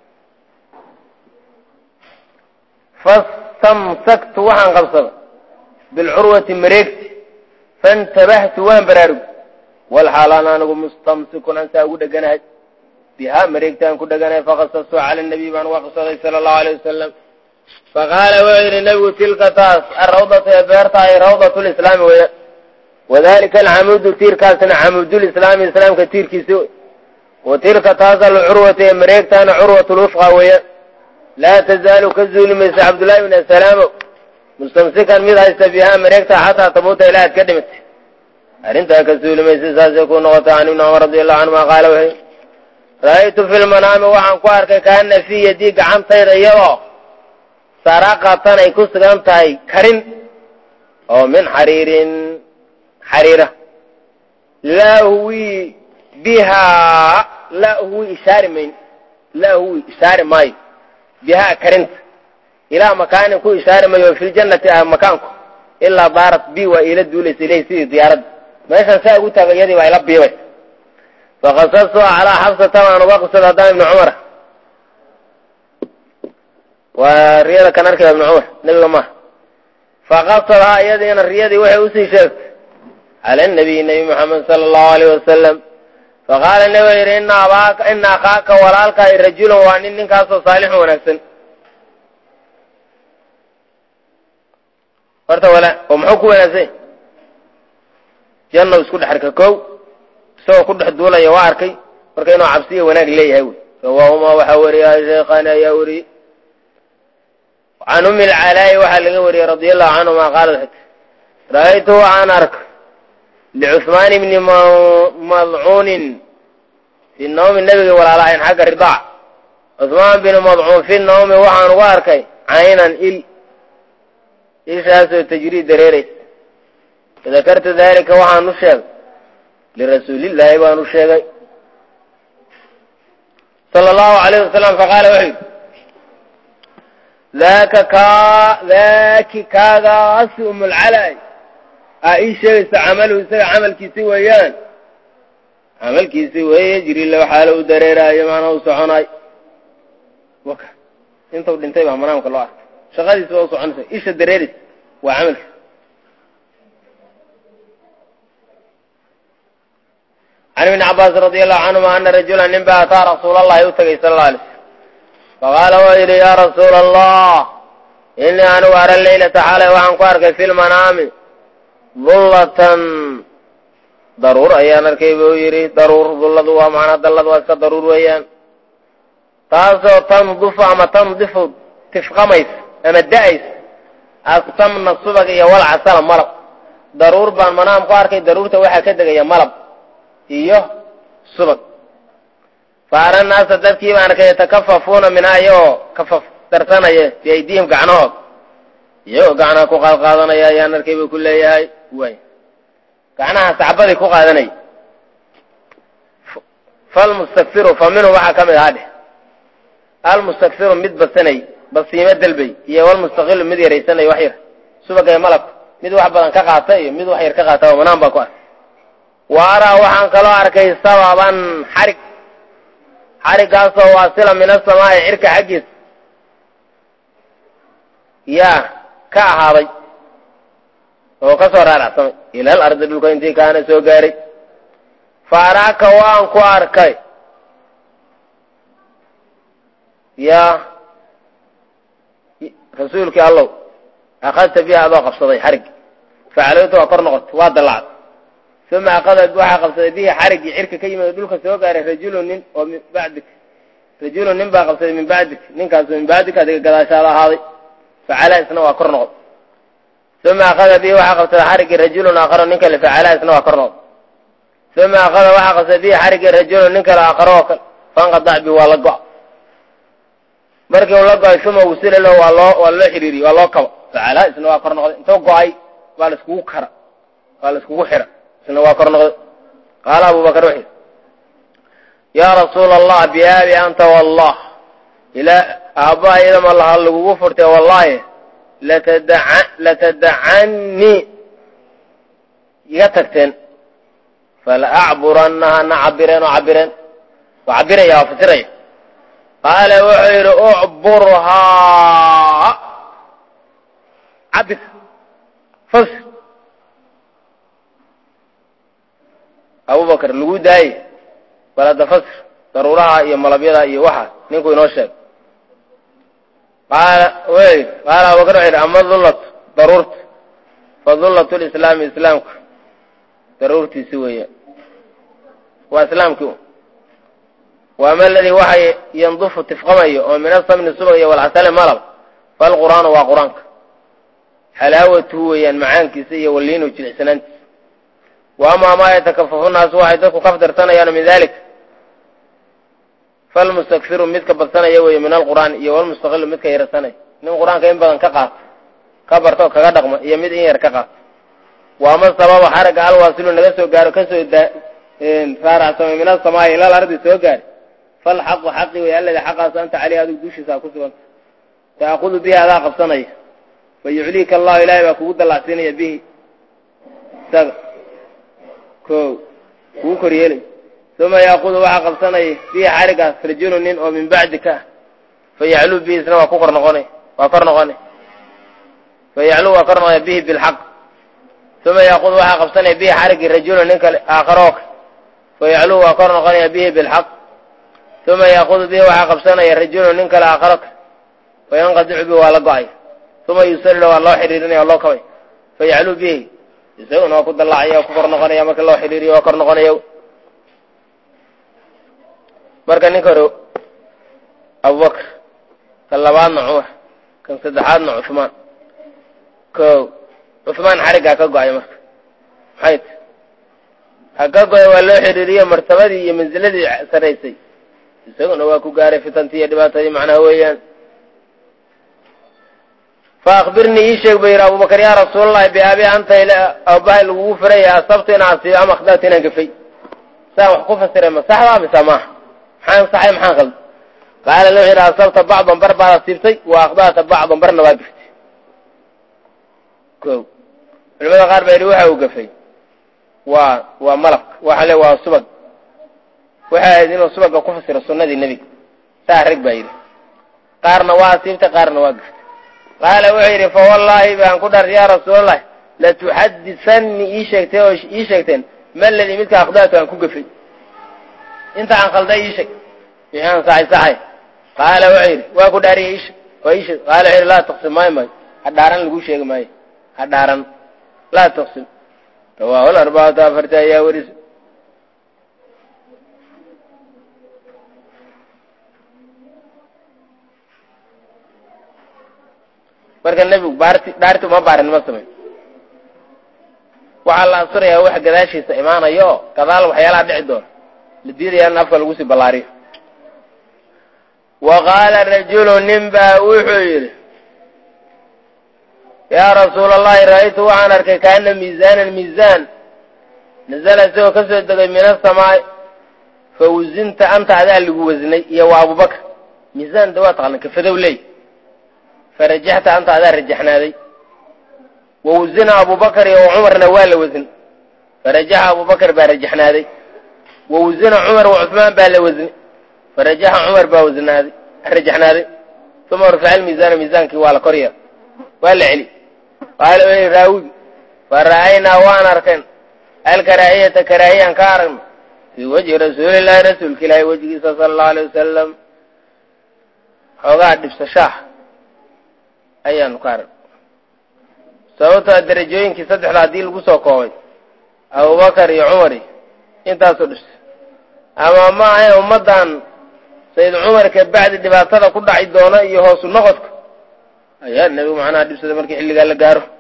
فاستمسكت وحن قبصه بالعروة مريكت فانتبهت وان برارو والحال أنا مستمسك أنت أقول دقناها بها مريكتان كل دقناها فقصصت على النبي من وقصه صلى الله عليه وسلم فقال وعير النبي تلك تاس الروضة يبيرتها روضة الإسلام وذلك العمود تير كاسنا عمود الإسلام كتير كيسوي وتلك تاس العروة مريكتان عروة الوفقة وهي لا تزال كالزول من عبد الله بن السلام مستمسكا مذا يستبيها مريكتها حتى تموت إلى أتكدمت arrintaa ka suulimaysa saasay ku noqotay can ibni cumar radi allahu canhuma qaala wuxuu ra'aytu fi lmanaami waxaan ku arkay kaana fii yadii gacantayda iyadoo saraqatan ay ku sugan tahay karin oo min xariirin xariira laa huwi bihaa laa huwi ishaari maayo bihaa karinta ilaa makaanin ku ishaari maayo fi ljannati ah makaanku ilaa daarat bi waa iila duulaysa ilayhi sidii diyaaradda meeshaan saa ugu taaga iyadii waa ila biibay faqasastuha calaa xabsata waan uga qisada haddana ibni cumar waa riyada kan arkaya ibni cumar nebiga maaha faqasadhaa iyadiina riyadii waxay usii sheegtay cala nabiy nebi moxamed sala allahu alayh wasalam faqaala nebiga yidhi ina akhaaka walaalkaay rajulun waa ninkaasoo saalixun wanaagsan horta oo muxuu ku wanaagsan janna isku dhex arka kow isagoo ku dhex duulaya waa arkay marka inuu cabsiyo wanaag leeyahay wey rawaahuma waxaa wariyay sheekhaani ayaa wariyey can ummi lcalaa'i waxaa laga wariyey radia allahu canhuma qaalat ra'aytu waxaan arkay licuhmaan ibni madcuunin fi nawmi nebiga walaalahayn xagga ridaac cuhmaan bini madcuun fi nawmi waxaan uga arkay caynan ishaasoo tajrii dareeraysa fadakartu dalika waxaan u sheegay lirasuulillaahi baan u sheegay sala allahu alayh wasalam faqaala wuxuu yidhi daaki kaagaasi umulcalaa aa ii sheegaysa camaluhu isaga camalkiisi weeyaan camalkiisi weeye yajri low xaalo u dareeraayo maanaa u soconaay waka intuu dhintay baa manaamka loo arkay shaqadiisi waa u soconaysa isha dareeraysa waa camalkiisa can ibni cabbaas radia allahu canhuma ana rajula nin ba ataa rasuulallahi u tagay sala alla alay slam faqaala waa yidhi yaa rasuula allah inii anigu ara leylata xalay waxaan ku arkay fi lmanaami dullatan daruur ayaan arkay buu yidhi daruur dulladu waa macnaa dalladu waa iska daruur weeyaan taasoo tandufu ama tandifu tifqamaysa ama da-aysa astamna subag iyo walcasala malab daruur baan manaam ku arkay daruurta waxaa ka degaya malab iyo subag faara naasa dadkii baan arkay yatakafafuuna minhaa iyagoo kafaf darsanaya bi aydihim gacnahood iyagoo gacnaha ku qaadqaadanaya ayaan arkay buu ku leeyahay way gacnaha sacbaday ku qaadanaya falmustakfiru fa minhu waxaa ka mid ahaa dheh almustakfiru mid basanay basiimo dalbay iyo walmustaqilu mid yaraysanay wax yar subaga iyo malabka mid wax badan ka qaata iyo mid wax yar ka qaata oo manaan baa ku arkay wa araa waxaan kaloo arkay sababan xariggaasoo waasila min asamaa'i cirka xaggiisa yaa ka ahaaday oo ka soo raaracsamay ilal ardi dhulka intii kaana soo gaaray fa araaka waan ku arkay yaa rasuulkii allow akhadta biha adoo qabsaday xariggi facalowta waa kor noqotay waa dallacday uma akadad waxaa qabsaday bihi xariggii cirka ka yimid dhulka soo gaaray rajulun nin oo min bacdik rajulun nin baa qabsaday min bacdik ninkaasu min bacdik adiga gadaashaada ahaaday facalaa isna waa kor noqday uma akada bihi waxaa qabsaday xariggii rajulun aakharo nin kale facalaa isna waa kor noqday uma akada waxaa qabsaday bihi xariggii rajulun nin kale aakharo oo kale fanqadac bihi waa la go-a markii uu la go-ay uma wusila lahu waa loo xiriiriyey waa loo kaba facalaa isna waa kor noqday intuu go-ay waa la iskugu xira isna waa kor noqday qaala abubakar wuxuu yaa rasuula allah biaabi anta wallah ilaa aabbaha iyadama laha lagugu furtay wallaahi latadacannii iga tagteen fala acburannaha na cabireen oo cabireen waa cabiraya waa fasiraya qaala wuxuu yidhi ucburhaa cabir fasir abubakar lagu daayey bal hadda fasir daruuraha iyo malabyada iyo waxaas ninku inoo sheeg qaala abubakar wuxuu yidhi ama dullatu daruurta fa dullatu lislaami islaamku daruurtiisi weeyaan waa islaamkii waama aladii waxa yandufu tifqamayo oo min asamni subag iyo walcasali malab falqur'aanu waa qur-aanka xalaawatuhu weeyaan macaankiisa iyo waliinu jilicsanaantiisa وأما ما يتكفف الناس واحد كفدر سنة من ذلك فالمستكثر متك بدسنة يوي من القرآن يو المستغل متك يرسنة من القرآن كيم بدن كقاط كبرتو كقدقم يمد إن يركقاط وأما السبب حرق الواصل نجسو قارو كسو فارع سمي من السماء إلى الأرض سوقار فالحق حقي ويالذي حقا أنت عليه هذا الدوش ساكسوا تأخذ بها هذا قبصني فيعليك الله إلهي وكود الله سيني به ساق كو كريلي ثم يأخذ وحا قبصني فيه حرقة فرجون ومن بعدك فيعلو به سنة وقرن فيعلو وقرن به بالحق ثم يأخذ وحا قبصني به حرق رجون ننك آخروك فيعلو وقرن به بالحق ثم يأخذ به وحا قبصني رجون ننك آخرك فينقطع به والقعي ثم يسر له الله حريرني والله كوي فيعلو به يسوون وقد الله عيه وكفرنا غنيا مك الله حريري وكرنا غنيا marka ninkaro Abu Bakr talabaadna Umar kan saddexaadna Uthman Uthman xariga ka go'ay marka hayt haga go'ay waa loo xiriiriyay martabadii iyo manziladii sareysay isaguna waa ku gaaray fitantii dhibaatadii macnaha weeyaan فأخبرني إيشك بير أبو بكر يا رسول الله بأبي أنت إلى أباه الوفر يا أصبت نعصي أم أخذت نقفي سامح قفة سرما صحوة بسماح حان صحيح محان غلط قال له إذا أصبت بعضا بربع أصيبتي وأخذت بعضا برنا واقفتي كو الماذا قال بيروحه وقفي وملق وحلي وصبق وحايدين وصبق وقفة سر السنة دي النبي ساحرق بير قارنا وأصيبت قارنا واقفتي قال وعيري فوالله بأن قدر يا رسول الله لا تحدثني إيشكتين ما الذي منك أخذته أن كقفي انت عن خلده إيشك بحان صحي قال وعيري وقدر إيش قال وعيري لا تقسم ماي حداران لقو شيء ماي حداران لا تقسم رواه الأربعة فرتا يا ورس marka nabigu dhaartu ma baarin ma samay waxa la asriyaa wax gadaashiisa imaanayo kadaal waxyaalaha dhici doona la diidayaan afka lagu si balaariyo وقال الرجل نبا وحير يا رسول الله رأيت وعن أركي كأن الميزان نزل سوى كسر من السماء فوزنت أنت هذا اللي وزني يا أبو بكر ميزان دوات غلن كفدو لي فرجحت أنت هذا رجحنا ذي ووزن أبو بكر وعمر نوال وزن فرجح أبو بكر برجحنا ذي ووزن عمر وعثمان بالوزن فرجح عمر بوزن هذه رجحنا ذي ثم رفع الميزان كوال قرية ولا علي قال وين راوي فرأينا وانا ركن الكراهية كراهية كارم في وجه رسول الله رسول كلا وجه صلى الله عليه وسلم وقعد بسشاح أيان قارن سويت الدرجين كي صدح العديل قصوا قوي أبو بكر يا عمري انت سدس أما ما هي أمدان سيد عمر كبعد الدباتة كل عيدونا يهوس النقطك أيها النبي معنا دبس المركي اللي قال لك قاره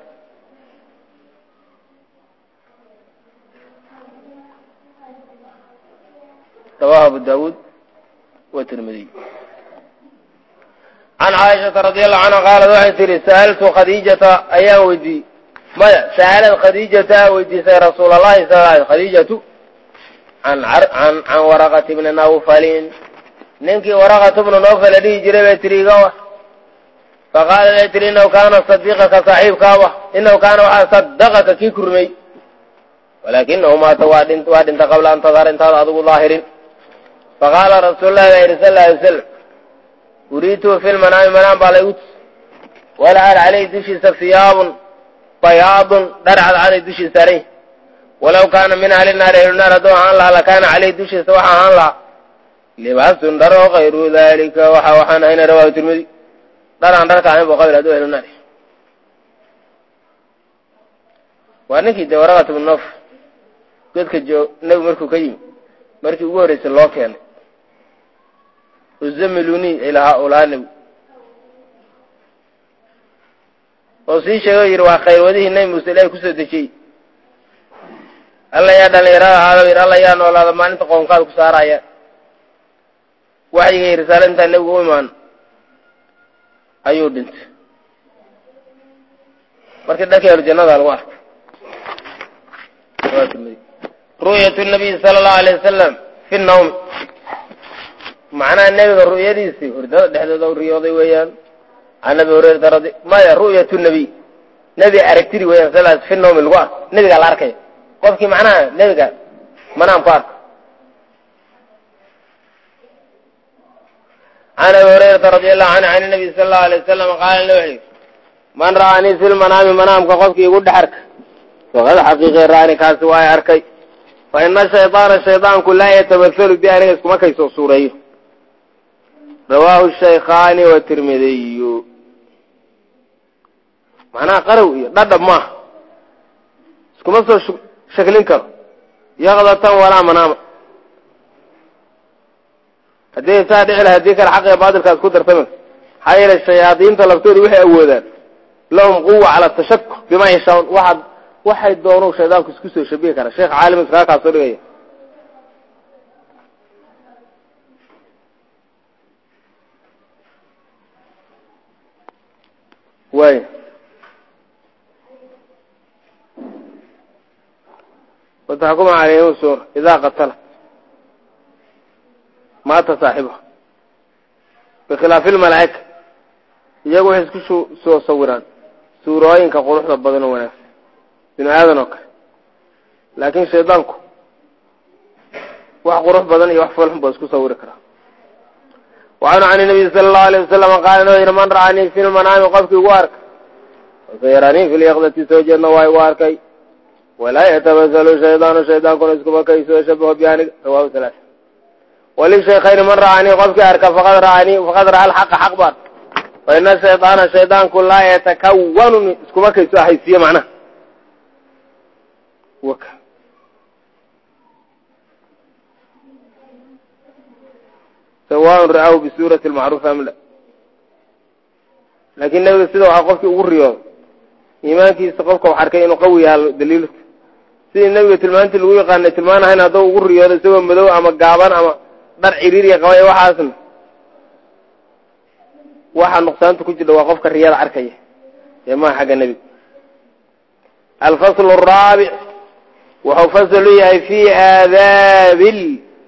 رواه أبو داود والترمذي عن عائشة رضي الله عنها قالت وحي سألت خديجة أيام ودي ماذا سألت خديجة ودي سي رسول الله صلى الله عليه وسلم خديجة عن ورقة بن نوفل ننكي ورقة بن نوفل دي جريبة تريقوة فقال لي تري إنه كان صديقك صاحب كاوة إنه كان صدقك كي كرمي ولكنه مات واد قبل أن تظهر انتظر أضو ظاهر فقال رسول الله صلى الله عليه وسلم أريته في المنام باليوت ولا عليه دشي ثياب بياض درعت عليه دشي سري ولو كان من أهل النار دوحا الله لكان عليه دشي سوحا الله لباس دروا غير ذلك وحوحان أين رواه الترمذي درعا درك عن بقبل أهل النار وأنك دورغة بن نوف قد كجو نبي مركو كيم مركو غوريس الله كان وزملوني إلى هؤلاء النبي وصي شيء يروى خير وذه النبي مسلاه كسد شيء alla yaa dhalinyarada ahaado yidhi alla yaa noolaada maalinta qoonkaada ku saaraya waxyigay risaalo intaa nebigu u imaan ayuu dhintay markii dharkii ahlu jannada lagu arkay ru'yatu nabiy sala allahu alayh wasalam fi nawmi macnaha nebiga ru'yadiisii hurdada dhexdooda u riyooday weeyaan can abi hurayrata maya ru'yatu nabiy nebi aragtidii weeyaan salaas fi nawmi lagu arko nebigaa la arkaya qofkii macnaha nebiga manaam ku arko can abi hurayrata radi allahu canhu can nabiy sala allahu alay wasalam qaala wuxuu yidhi man ra'anii fi lmanaami manaamka qofkii igu dhex arka faqad xaqiiqi ra'ani kaasi waa arkay fa ina shaydaana shaydaanku laa yatamahalu bi aniga iskuma kaysoo suureeyo rawaahu shaykhaani watirmidiyu macnaha qarow iyo dhadhab maaha iskuma soo shaklin karo yaqdatan walaa manaama haddii saa dhici laha hadii kale xaq iyo baatilkaas ku dartama maxaa yeelay shayaadiinta laftooda waxay awoodaan lahum quwa cala tashakur bimaa yashaun waxay doonuu shaydaanku isku soo shabihi karaa sheekh caalim iskaga kaasoo dhigaya waay wataxkuma calayhim suur idaa qatala maata saaxibuha bikhilaafi ilmalaa'ika iyagu waxay isku soo sawiraan suurooyinka quruxda badan oo wanaagsan binu aadan oo kale laakiin shaydaanku wax qurux badan iyo wax foolxun baa isku sawiri karaa wacanhu can nabiy sala allahu alayh wasalam qaala inuu yidhi man ra'anii fi lmanaami qofkii igu arka fasayaranii fi lyaqdati soo jeedna waa igu arkay walaa yatabasalu shaydaanu shaydaankuna iskuma kaysoo shabaho bi aniga rawahu halaaa walishaykhayni man ra'anii qofkii arka faqad ra'a alxaqa xaq baan fa ina shaydaana shaydaanku laa yatakawanu iskuma kayso ahaysiye macnaha waka sawaaun ra'ahu bisuurati lmacruufi am la laakiin nebiga sida waxaa qofkii ugu riyooda iimaankiisa qofka wax arkay inuu qawi yaha daliilka sidii nebiga tilmaantii lagu yaqaanay tilmaanahayn hadduu ugu riyooda isagoo madow ama gaaban ama dhar ciriiriya qabay waxaasna waxa nuqsaanta ku jira waa qofka riyada arkaya ee maa xagga nebiga alfaslu araabic wuxuu fasl u yahay fii aadaabil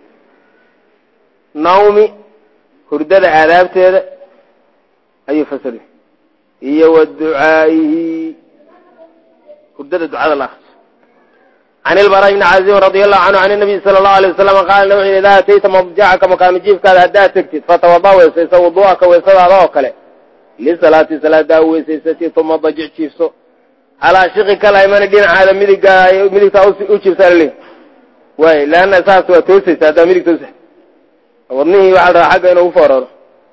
nawmi hurdada aadaabteeda ayuu fasl iyo wa ducaa'ihi hurdada ducada la akriso can ilbara bni caazim radia allahu canhu can nabiy sala allahu alay wasalam qaala wuxuu yidhi idaa atayta madjacaka makaanu jiifkaada haddaad tegtid fatawada weysayso wudu'aka weysadaada oo kale lisalaati salaadaa u weysaysatid uma dajic jiifso calaa shiqika laymani dhinacaada midigtaa u jiifsaa laleeyahy waay leanna saas waa toosaysa haddaa midig toosa wadnihii waxaa la rabaa xagga inuu ufooraro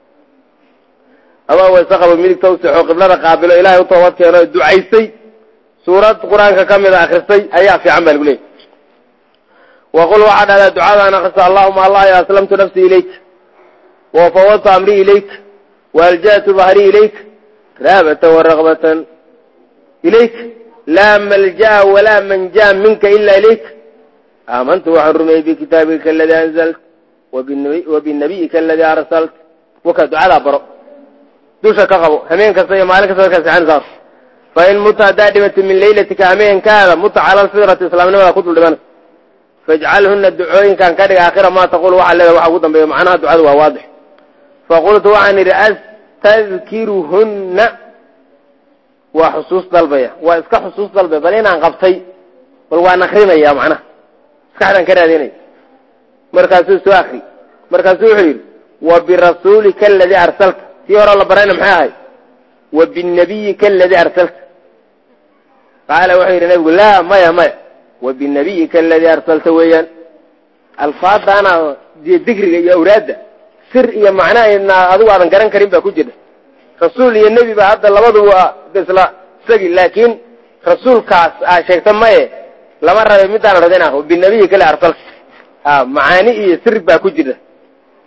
adoo wayse qabo midigta u sexo qiblada qaabilo ilaahay u toobad keeno ducaystay suurad qur-aanka ka mida akristay ayaa fiican baa lagu leeyay waqul waxaa dhahdaa ducadaan akrista allahuma allah ya aslamtu nafsii ilayka wafawwadtu amrii ilayka waalja'tu dahrii ilayka raabatan waraqbatan ilayka laa malja'a walaa manjaa minka ila ilayka aamantu waxaan rumeeyey bikitaabika aladii anzalta wabinabiyika aladii arsalt wakaa ducadaa baro dusha ka qabo hameen kasta iyo maalin kasta markaa sixan fain muta haddaa dhimatid min laylatika hameenkaada muta cala alfitrati islaamnimada ku dul dhimanay faijcalhuna ducooyinkan ka dhiga aakhira maa taqul waxaa leedahay waxa ugu dambeeya macnaha ducadu waa waadix faqultu waxaan idhi astadkiruhunna waa xusuus dalbaya waa iska xusuus dalbaya bal inaan qabtay bal waan akrinaya macnaha maskaxdaan ka raadinaya markaasuu soo akri markaasuu wuxuu yidhi wa birasuulika aladii arsalta tii hore la barayna maxay ahay wa binabiyika aladii arsalta qaala wuxuu yidhi nabigu laa maya wa binabiyika aladii arsalta weeyaan alfaadaana dikriga iyo awraadda sir iyo macnaha adigu aadan garan karin baa ku jira rasuul iyo nebi ba hadda labaduba isla isagi laakiin rasuulkaas aa sheegta maye lama rabay midaan radina wa binabiyika aladii arsalta macaani iyo sir baa ku jira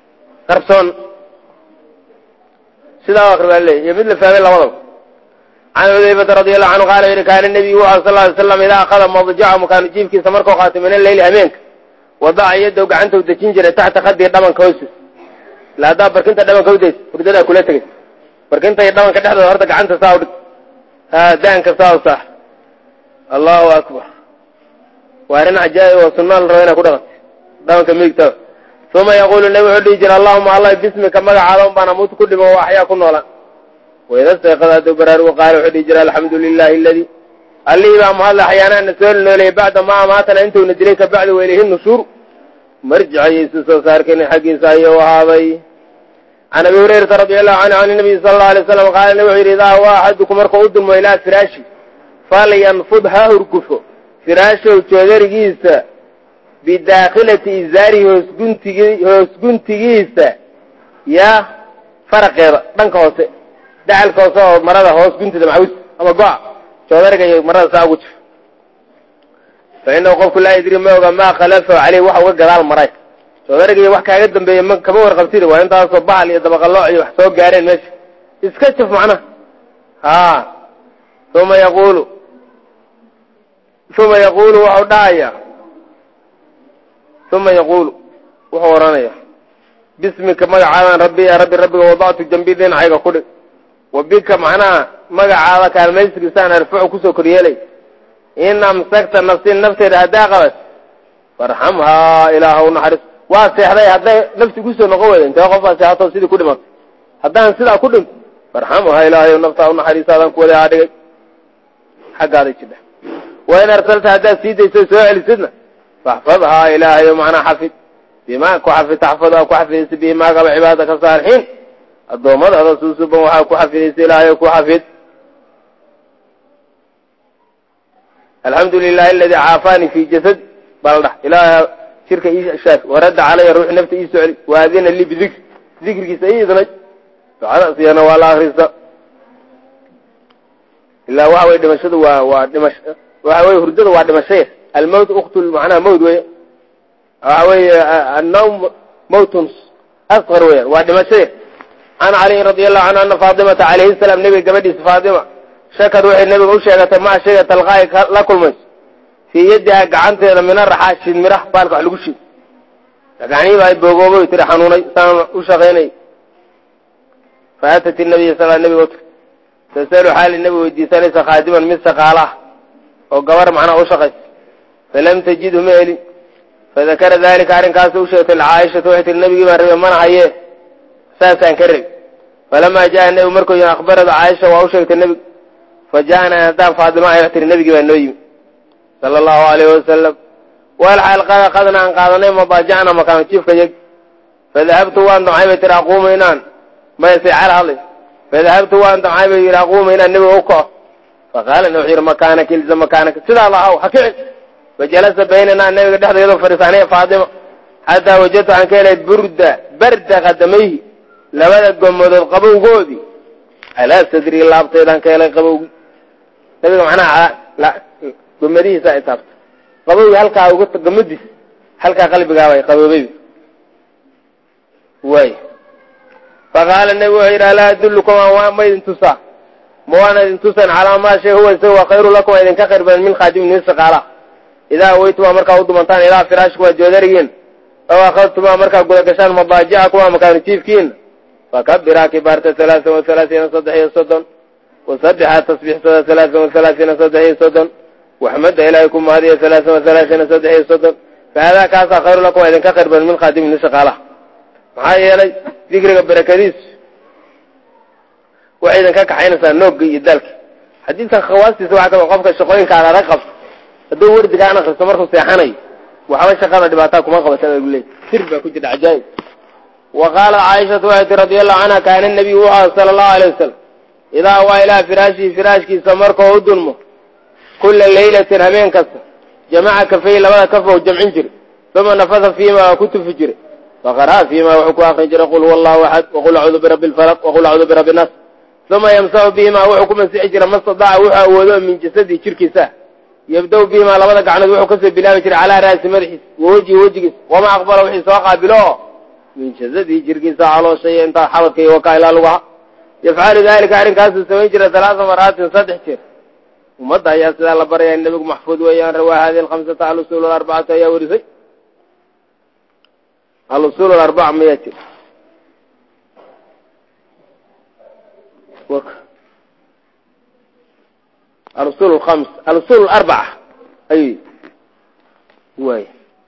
qarsoon sidaa akri baa leeyahy iyo mid la fahmay labadaba can Hudayfata radiyallahu canhu qaala yidhi kaana nebiyu wuxuu sal alay slam idaa akhada madjacahu makaanu jiifkiisa markuu qaatay min alleyli habeenka wadaca yaddow gacanta u dejin jiray taxta khadii dhabanka hoostiisa ila haddaa barkinta dhabanka udaysa hurdadaa kula tegay barkinta iyo dhabanka dhexdooda horta gacanta saa udhig daanka saa u saax allahu akbar waa arrin cajaa'ib oo sunna la rabo inaa ku dhaqantay dhabanka midigtada uma yaquulu nebi wuxuu dhihi jira allahuma allah bismika magacaada un baan amuutu ku dhimo wa axyaa ku noolaan wayda stayqada hadduu baraarugu qaala wuxuu dhihi jira alxamdu lilahi aladii allihii baa mahadla axyaanaana soo nooleeyey bacda maa amaatana intuuna dilay ka bacdi weylihi nushuur marjicayaysu soo saarkeen xaggiisa ayuu ahaaday can abi hurayrata radiallahu canhu can nabiyi sala allau alay slam qaala nebi wuxuu yidhi idaa hawaa axadukum markuu u dulmo ilaa firaashi falyanfud ha hurgufo firaashow joodarigiisa bidaakhilati izaarihi hoosguntigiisa yaa faraqeeda dhanka hoose dacalka hoose oo marada hoos guntida macawis ama go-a joodariga iyo marada saa ugu jiro fa inahu qofku laa yadri ma oga maa khalafahu caleyh waxa uga gadaal maray joodariga iyo wax kaaga dambeeya kama warqabtida waa intaasoo bahal iyo dabaqalooc iyo wax soo gaareen meesha iska jaf macnaha uma yaquulu waxau dhahaya uma yaquulu wuxuu odhanaya bismika magacaadaan rabbi ya rabbi rabbiga wadactu jambi dhinacayga ku dhig wa bika macnaha magacaada kaalmaysigiisaan arfucu kusoo koryeelay in amsakta nafsin nafteeda haddaa qabat farxamhaa ilaaha u naxariis waa seexday hadday nafti kusoo noqon weyda intee qofaa seexato sidii ku dhimatay haddaan sidaa ku dhinto farxamhaa ilaahay naftaa u naxariisaadaan kuwada haa dhigay xaggaaday jidha wain arsalta haddaad sii dayso soo celisidna faxfadhaa ilaahayo macnaa xafid bimaa ku xafid taxfad aa ku xafidaysa bihi maagaba cibaadaka saalixiin addoommadaada suusuban waxaa ku xafidaysa ilaahayo ku xafid alxamdu lilahi aladii caafaanii fii jasad baldhah ilaaha jirka ii shaafi waradda calaya ruuxi nafta ii soo celi waadina lii bidikri dikrigiisa ii idnay ducadaas iyana waa la akrista ilaa waxa weye dhimashadu waa dhimash waxa weye hurdada waa dhimashaya almowt uktul macnaha mawt weya waxa weeye annawm mawtun asqar weeyaan waa dhimashaya can caliyin radi allahu canhu ana faatimata calayhi salaam nebiga gabadhiisa faatima shakad waxay nebiga u sheegatay maa shayga talqaa'i la kulmayso fii yadiha gacanteeda min araxaashid midhaha baalka wax lagu shiid gacnihiiba ay boogooboy tiri xanuunay saan u shaqaynay faatat nabiya sal nebiga utiri tasalu xaali nebi weydiisanaysa khaadiman mid shaqaala ah oo gabar macnaha u shaqaysa falam tajidhu ma helin fadakara dalika arrinkaas u sheegtay lcaaishata waxay tiri nebigii baan rabay mana hayee saasaan ka rabi falamaa jaa nebigu markuu yimi akhbarada caaisha waa u sheegtay nebigu fajaana haddaan faadima ay wax tiri nebigii baa noo yimi sala allahu alayhi wasalam walxaal qadna aan qaadanay madaajacna makaano jiifka yag fadahabtu waan damcay bay tiri aquuma inaan mayasay cal hadlay fadahabtu waan damcay bay yidhi aquuma inaan nebiga u kaco faqaala wuxuu yidhi makaanaka ilza makaanaka sidaa lahaw ha kicin fajalasa baynanaa nebiga dhexdeedoo fadhiisaanay faatima xataa wajadtu aan ka helay barda qadamayhi labada gomadood qabowgoodii calaa sadrii laabteedaan ka helay qabowgii nebiga macnaha gomadihiisa ay taabtay qabowgii halkaa gomadiis halkaa qalbigaabay qaboobay waay faqaala nebigu wuxuu yidhi alaa adullukum ma idin tusaa ma waana idin tusan calaa maa shay huwa isaga waa khayru lakum waa idinka khayr badan min khaadimin min shaqaalaha idaa aweytumaa markaa u dumantaan ilaa firaashikumaa joodarigiin aw akhadtumaa markaa gudagashaan madaajicakumaa makaanu jiifkiina fakabiraa kibaarta 33 saddex iyo soddon wasabbixaa tasbiixsada 33 saddex iyo soddon waxmada ilaahay ku mahadiya 33 saddex iyo soddon fahadaa kaasaa khayru lakum waa idinka khayr badan min khaadimin min shaqaalaha maxaa yeelay dikriga barakadiisu waxay idinka kaxaynaysaa noogga iyo daalka xadiidkan khawaastiisa waxaa kamid qofka shaqooyinka arara qabto hadduu wardigaan akristo markuu seexanayo waxba shaqada dhibaataa kuma qabata lagu leey sir baa ku jira cajaa'ib wa qaalat caaishatu waxay tii radiallahu canha kaana nabiyu wuxuu sala allahu alay wasalam idaa waa ilaa firaashihi firaashkiisa markuu u dulmo kulla laylatin habeen kasta jamaca kafay labada kafou jamcin jiray uma nafasa fiima waa ku tufi jiray faqara'a fiima wuxuu ku akrin jiray qul huwa allahu axad waqul acuudu birabbi lfalaq waqul acuudu birabbi nnaas uma yamsaxu bihimaa wuxuu ku masixi jiray mastadaaca wuxuu awoodo min jasadii jirkiisa yabda-u bihimaa labada gacnood wuxuu kasoo bilaabi jiray calaa ra'si madaxiisa wawejihi wejigiisa wama aqbala wixii soo qaabilo oo min jasadii jirkiisa calooshay intaa xabadka iyo wakaa ilaa lugaha yafcalu dalika arrinkaasuu samayn jira 3 maraatin 3 jeer ummadda ayaa sidaa la baraya nebigu maxfuud weeyaan rawaa hadihi alkhamsata alusul alarbacatu ayaa warisay alusul alarbaca miyaa jir alusul alkhams alusul alarbaca ay waay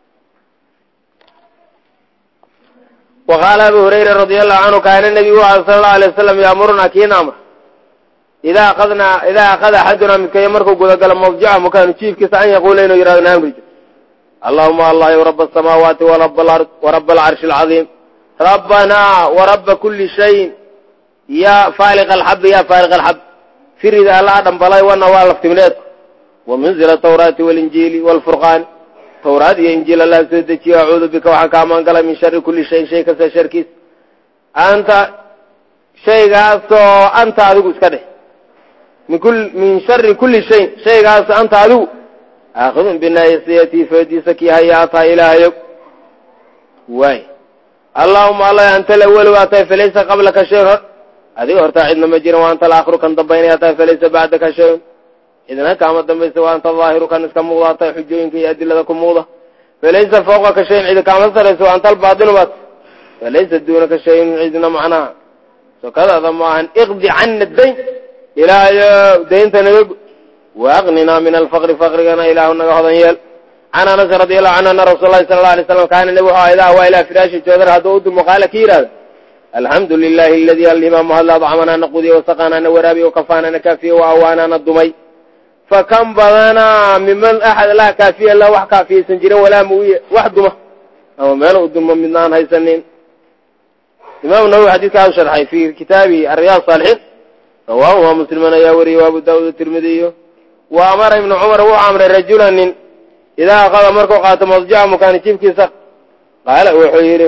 وقال أبو هريرة رضي الله عنه كان النبي صلى الله عليه وسلم يأمرنا كينا أمر إذا أخذ أحدنا من كي يمركو قد قال موضجعه مكان تشيف كيس أن يقول إنه يرادنا أمرج اللهم الله ورب السماوات ورب الأرض ورب العرش العظيم ربنا ورب كل شيء يا فالق الحب يا فالق الحب في رضا الله دم بلاي وانا والف تمنيت ومنزل التوراة والإنجيل والفرقان توراة إنجيل الله سيدتي أعوذ بك وحكاما قال من شر كل شيء كسر شركيس أنت شيء قاسو أنت أدوك اسكده من شر كل شيء قاسو أنت أدوك أخذ بالنايسيتي فديسك هياتا إلهيك واي اللهم الله أنت الأول وأتي فليس قبلك شيء هذه هرتا عندنا مجير وأنت الآخر كان ضبين أتي فليس بعدك شيء إذن كامت دمبيس وأنت الظاهر كان اسكم موضع أتي حجوينك يأدي لكم موضع فليس فوقك شيء إذا كامت سرس وأنت الباطن بس فليس دونك شيء عندنا معناها فكذا ضمان اغضي عن الدين إلى دين تنبق وأغننا من الفقر فقرنا إلهنا قهضا عن أنس رضي الله عنه أن رسول الله صلى الله عليه وسلم كان النبي إذا هو إلى فراش الجودر هدوء وقال كيرا الحمد لله الذي الإمام هلا ضعمنا نقودي وسقانا نورابي وكفانا نكافي وأوانا ندمي فكم بغانا ممن أحد لا كافي إلا وح كافي سنجرين ولا موية وحدمه أو ماله الدم منان هاي سنين إمام النووي حديث كان شرحي في كتابه الرياض الصالحين رواه مسلمنا يوري وابو داود الترمذي وأمر ابن عمر وعمر رجلا إذا أخذ مركو قاتم مضجع مكان يجيب كيسا قال وحيره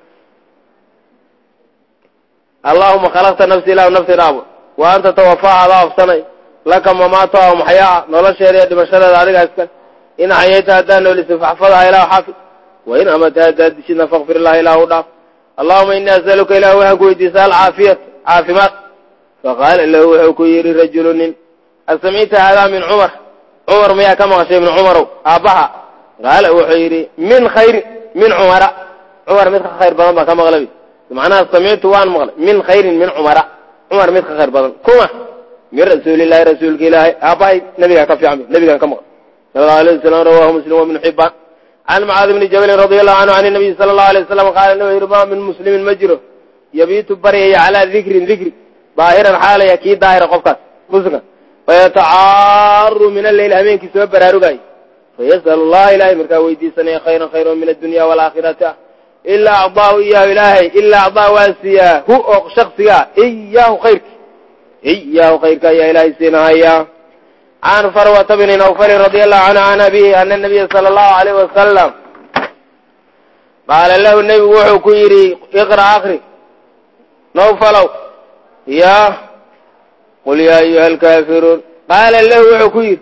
اللهم خلقت نفسي لا ونفسي رابو وأنت توفى على أفسني لك مماتها ومحياها نولا شهرية دمشرة ذلك أسكن إن حييتها دانه لسفحفظها إله حافظ وإن أمتها دادشنا فاغفر الله إله وداف اللهم إني أسألك إله وحكو إتسال عافمات فقال له وحكو يري رجل أسمعت هذا من عمر مياه كما غشي من عمر أبها قال وحيري من خير من عمر مثل خير بضن كما غلبي معناها سمعت وان مغلب من خير من عمر مثل خير بضن كما من رسول الله رسولك إلهي أباي نبي كفي عمي نبي كما صلى الله عليه وسلم رواه مسلم وابن حبان عن معاذ بن جبل رضي الله عنه عن النبي صلى الله عليه وسلم قال انه يرمى من مسلم مجره يبيت بريه على ذكر ظاهرا حاله اكيد ظاهر قفكاس مسلم ويتعار من الليل همين كسب براروغاي فيسأل الله إلهي مركا ويدي سنة خيرا من الدنيا والآخرة إلا أعضاه إياه إلهي إلا أعضاه واسياه هو شخصيا إياه خيرك يا إلهي سينا إياه عن فروة بن نوفل رضي الله عنه عن أبيه أن النبي صلى الله عليه وسلم قال له النبي وحو كيري اقرأ آخري نوفلو يا قل يا أيها الكافرون قال له وحو كيري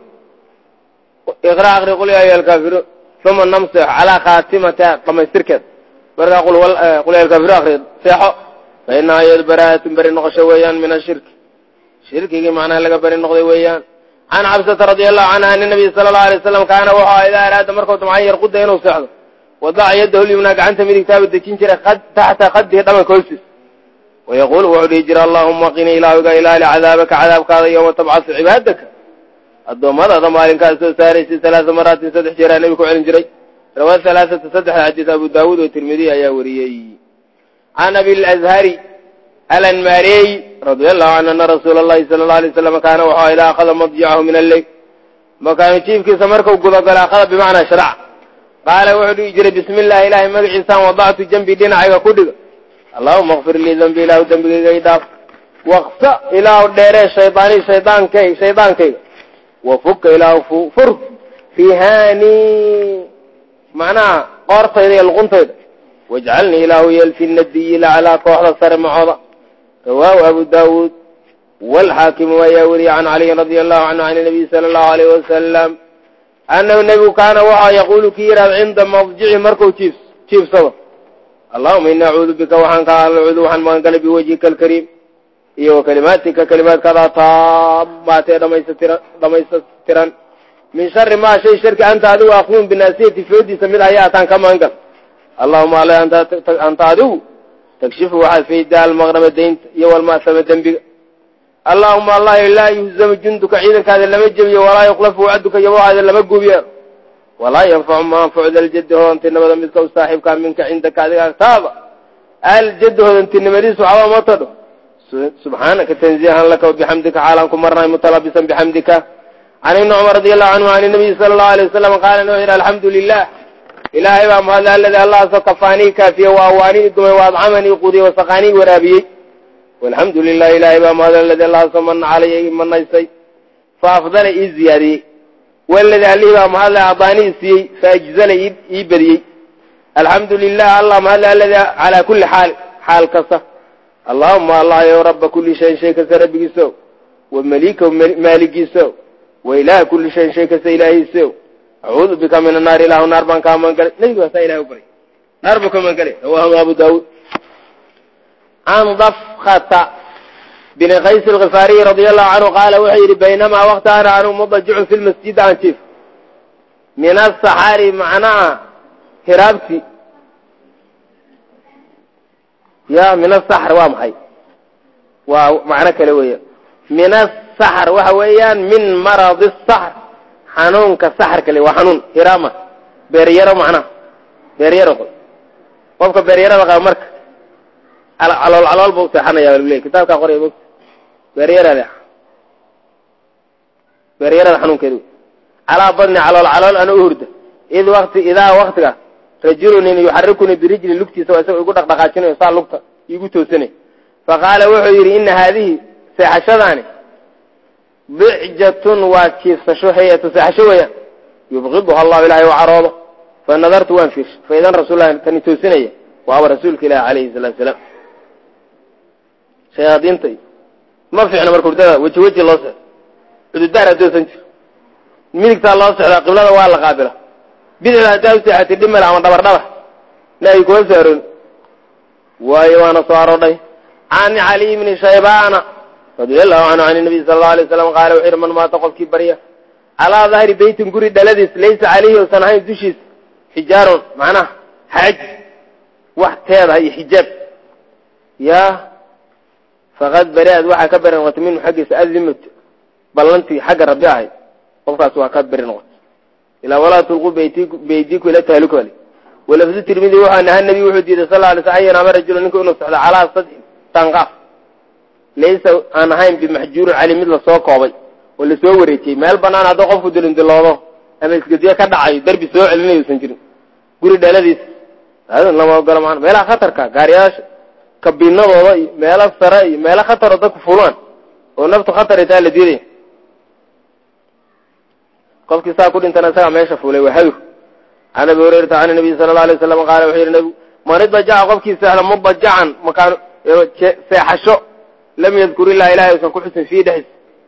اقرأ آخري قل يا أيها الكافرون ثم نمسح على خاتمة قم يستركز برقى قل يا الكافرون آخري سيحو فإنها يدبرات بري نقشة ويان من الشرك شركي معناها لك بري نقضي ويان عن عبسة رضي الله عنها أن النبي صلى الله عليه وسلم كان وحا إذا أراد مركوة معين قد ينو سعده وضع يده اليمنى عنت من كتاب الدكينجر تحت خده دم كوسس ويقول وعلي جرى اللهم قني إلهك إلى عذابك هذا يوم تبعث عبادك الدوم هذا ضمالين كاسو سارسي 3 مرات سدح جرى نبيك وعلن جري رواه 3 سدح حديث أبو داود والترمذي يا وريي عن أبي الأزهري الأنماري رضي الله عنه أن رسول الله صلى الله عليه وسلم كان وحا إذا أخذ مضجعه من الليل مكان يشيف كي سمرك وقضى قال أخذ بمعنى شرع قال وعدو يجري بسم الله إلهي مدع إنسان وضعت جنبي دين عيوة كدق اللهم اغفر لي ذنبي إله ذنبي قيداف واخفأ إله الدير شيطان كي وفك إله فرق في هاني معناها قارطة إلي الغنطة واجعلني إله يلفي الندي على كوحدة صار معوضة رواه أبو داود والحاكم ويوري عن علي رضي الله عنه عن النبي صلى الله عليه وسلم أنه النبي كان وحا يقول كيرا عند مضجع مركو تشيف صبر اللهم إنا أعوذ بك وحنك على العذو وحن ما انقل بوجهك الكريم iyo kalimaadka kalimaadkada taamaatee dhamaystiran min sharri maa shay sharki anta adigu aqnuun binaasiyati foodiisa mid hayaataan ka maangal allahuma ala anta adigu takshifu waxaad faydaa almaqrama daynta iyo walma'sama dembiga allahuma allah laa yuhzamu junduka ciidankaada lama jebiyo walaa yuqlafu wacduka yabohaada lama gubiyo walaa yanfacu ma anfacu daljaddi hodantinimada midka u saaxiibkaa minka cindaka adiga agtaada aljaddi hodantinimadiisu waxba ma tadho subxaanaka tanziihan laka wabixamdika xaalaan ku marnay mutalabisan bixamdika can ibni cumar radi allahu canhu can nabiyi sala allahu alay wasalam qaala inuu yidhi alxamdu lilah ilaahay baa mahadle aladi allahasoo kafaanii kaafiye waa awaanii dumay wa adcamanii qudiye wasaqaanii waraabiyey walxamdu lilah ilaahay baa mahadle aladi allahasoo mana calaya ii manaysay fa afdala ii ziyaadiyey waladi allihii baa mahadle adaanii siiyey faajzala ii badiyey alxamdu lilah allah mahadle aladi calaa kulli xaal kasta allahuma allah yow raba kulli shayin shay kasta rabbigiiso wa malikahu maaligiiso wa ilaaha kulli shayin shay kasta ilaahiiso acuudu bika min annaar ilahu naar baan kaa magan galay nebigu waasaa ilahay u baray naar buu ka magan galay rawahu abu daawuud can dafkata bini qays alkhifaariyi radia allahu canhu qaala wuxuu yidhi baynamaa waqti ana anu mudajicun fi lmasjid aan jiif min asaxari macnaha hiraabti ya min asaxr waa maxay waa macno kale weeyaan min asaxr waxa weeyaan min maradi saxr xanuunka saxarka le waa xanuun hiraama beeryaro macnaha beeryaro qofka beeryarada qaba marka calool buu seexanaya walilay kitaabkaa qoraya mog beeryarada xanuunkeedu calaa badni calool ana u hurda idaa waktiga rajulunin yuxarikunii birijli lugtiisa waa isaga igu dhaqdhaqaajinayo saa lugta igu toosanay faqaala wuxuu yidhi ina haadihi seexashadaani bicjatun waa jiifsasho hayatu seexasho weeyaan yubqiduha allahu ilahay u caroodo fa nadartu waan fiirshay fa idan rasuullahi kani toosinaya waaba rasuulka ilahi calayhi salaatu salaam shayaadiinta ma fiicno marka hurdada weji loo sexdo cududaar haddoosan jiro midigtaa loo sexdaa qiblada waa la qaabila bidixda haddaa u seexatay dhimel ama dhabar nabi kuma saaroon waayo waana soo aroodhay can caliy bni shaybaana radia allahu canhu can nabiy sala allau alay waslam qaala wuxuu yidhi man maata qofkii barya calaa dahri beytin guri dhaladiis laysa calayhi ousan ahayn dushiisa xijaarun macnaha xaaj wax teedaha iyo xijaab yaa faqad bari-ad waxaa ka beri noqotay minhu xaggiisa adimatu ballantii xagga rabbi ahayd qofkaas waa ka beri noqotay ilaa walaa tulquu beydiku ila tahluka ale walafdu tirmidi waxaa naha nabiy wuxuu diiday sal alay sl an yanaama rajulu ninka inuu socdo calaa sadxi tanqaaf laysa aan ahayn bimaxjuurin cali mid lasoo koobay oo lasoo wareejiyey meel banaan hadduu qofku dilindiloodo ama isgediyo ka dhacayo darbi soo celinayo usan jirin guri dhaladiisa adan lama ogolo maana meelaha khatarka gaariyaasha kabiinadooda iyo meelo sare iyo meelo khataroo dadku fulaan oo naftu khatar ay tahay la diidaya qofkii saa ku dhintana isagaa meesha fuulay waa hadur can abi hurayrata can nabiy sala allau alay wasalam qaala wuxuu yidhi nabigu man idajaca qofkii seexda mudajacan makaan seexasho lam yadkur illah ilahay usan ku xusin fii dhexis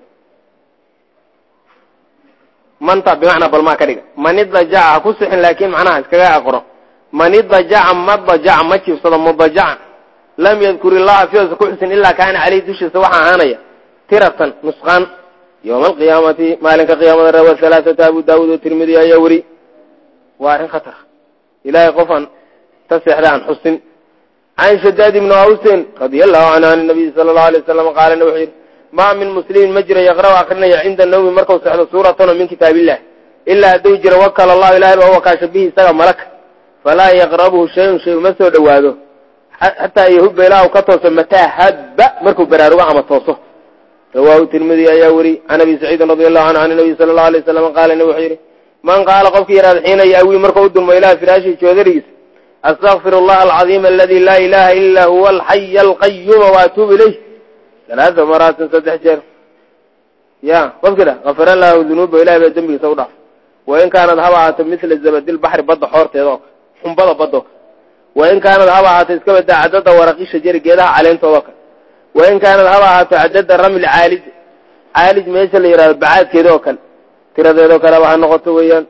manta bimacnaa balmaa ka dhiga man idajaca ha ku sixin laakiin macnaha iskaga aqro man idajaca madajaca ma jiifsado mudajacan lam yadkur illaha fi usan ku xusin ilaa kaana caleyhi dushiisa waxaa ahaanaya tiratan nusqaan yowma alqiyaamati maalinka qiyaamada rawa halaaثata abu daawuud oo tirmidi ayaa weri waa arrin khatar ilaahay qofaan ta seexda aan xusin can shadaad ibni awsin radia allahu canhu an nabiy sala allahu alay wasalam qaalana wuxuu yidhi maa min muslimin ma jira yaqra'u akrinaya cinda nawmi markau seexdo suuratan oo min kitaab illah ilaa hadduu jira wakala allahu ilahay baa u wakaasha bihi isaga malaka falaa yaqrabuhu shayun shay uma soo dhowaado xataa yahuba ilaahu ka tooso mataa habba markuu baraarugo ama tooso rawaahu tirmidi ayaa weri can abi saciidin radi allahu canhu can nabiy sala allahu alay wasalam qaalana wuxuu yidhi man qaala qofkii yaraada xiina yaawi markau u dulmo ilaha firaashihi joodarigiisa astaqfir allaha alcadiima aladi laa ilaha ilaa huwa alxaya alqayuuma waatuubu ilayh 3 maraatin 3 jeer ya qofkida afara lahu dunuuba ilahay baa dembigiisa u dhaaf wain kaanad haba ahaato mila zabadil baxri badda xoorteeda oo xumbada baddo wain kaanad haba ahaato iska badaa cadada waraqi shajari geedaha caleentooda kale wain kaanad haba ahaato cadada ramli caalij meesha la yihahdo bacaadkeeda oo kale tiradeedoo kaleba ha noqoto weeyaan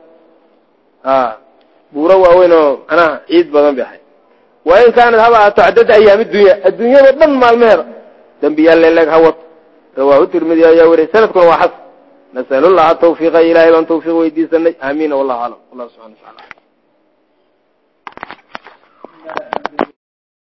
buuro waaweyn oo macnaha ciid badan bay ahayd wain kaanad haba ahaato cadada ayaami dunya adduunyada dhan maalmeheeda dembiyaal leeg hawad rawaahu tirmidi ayaa wariyay sanadkuna waa xasan nasalullaha tawfiiqa ilaahay baan tawfiiq weydiisanay aamiin wallahu aclam allah subhanahu wa ta'ala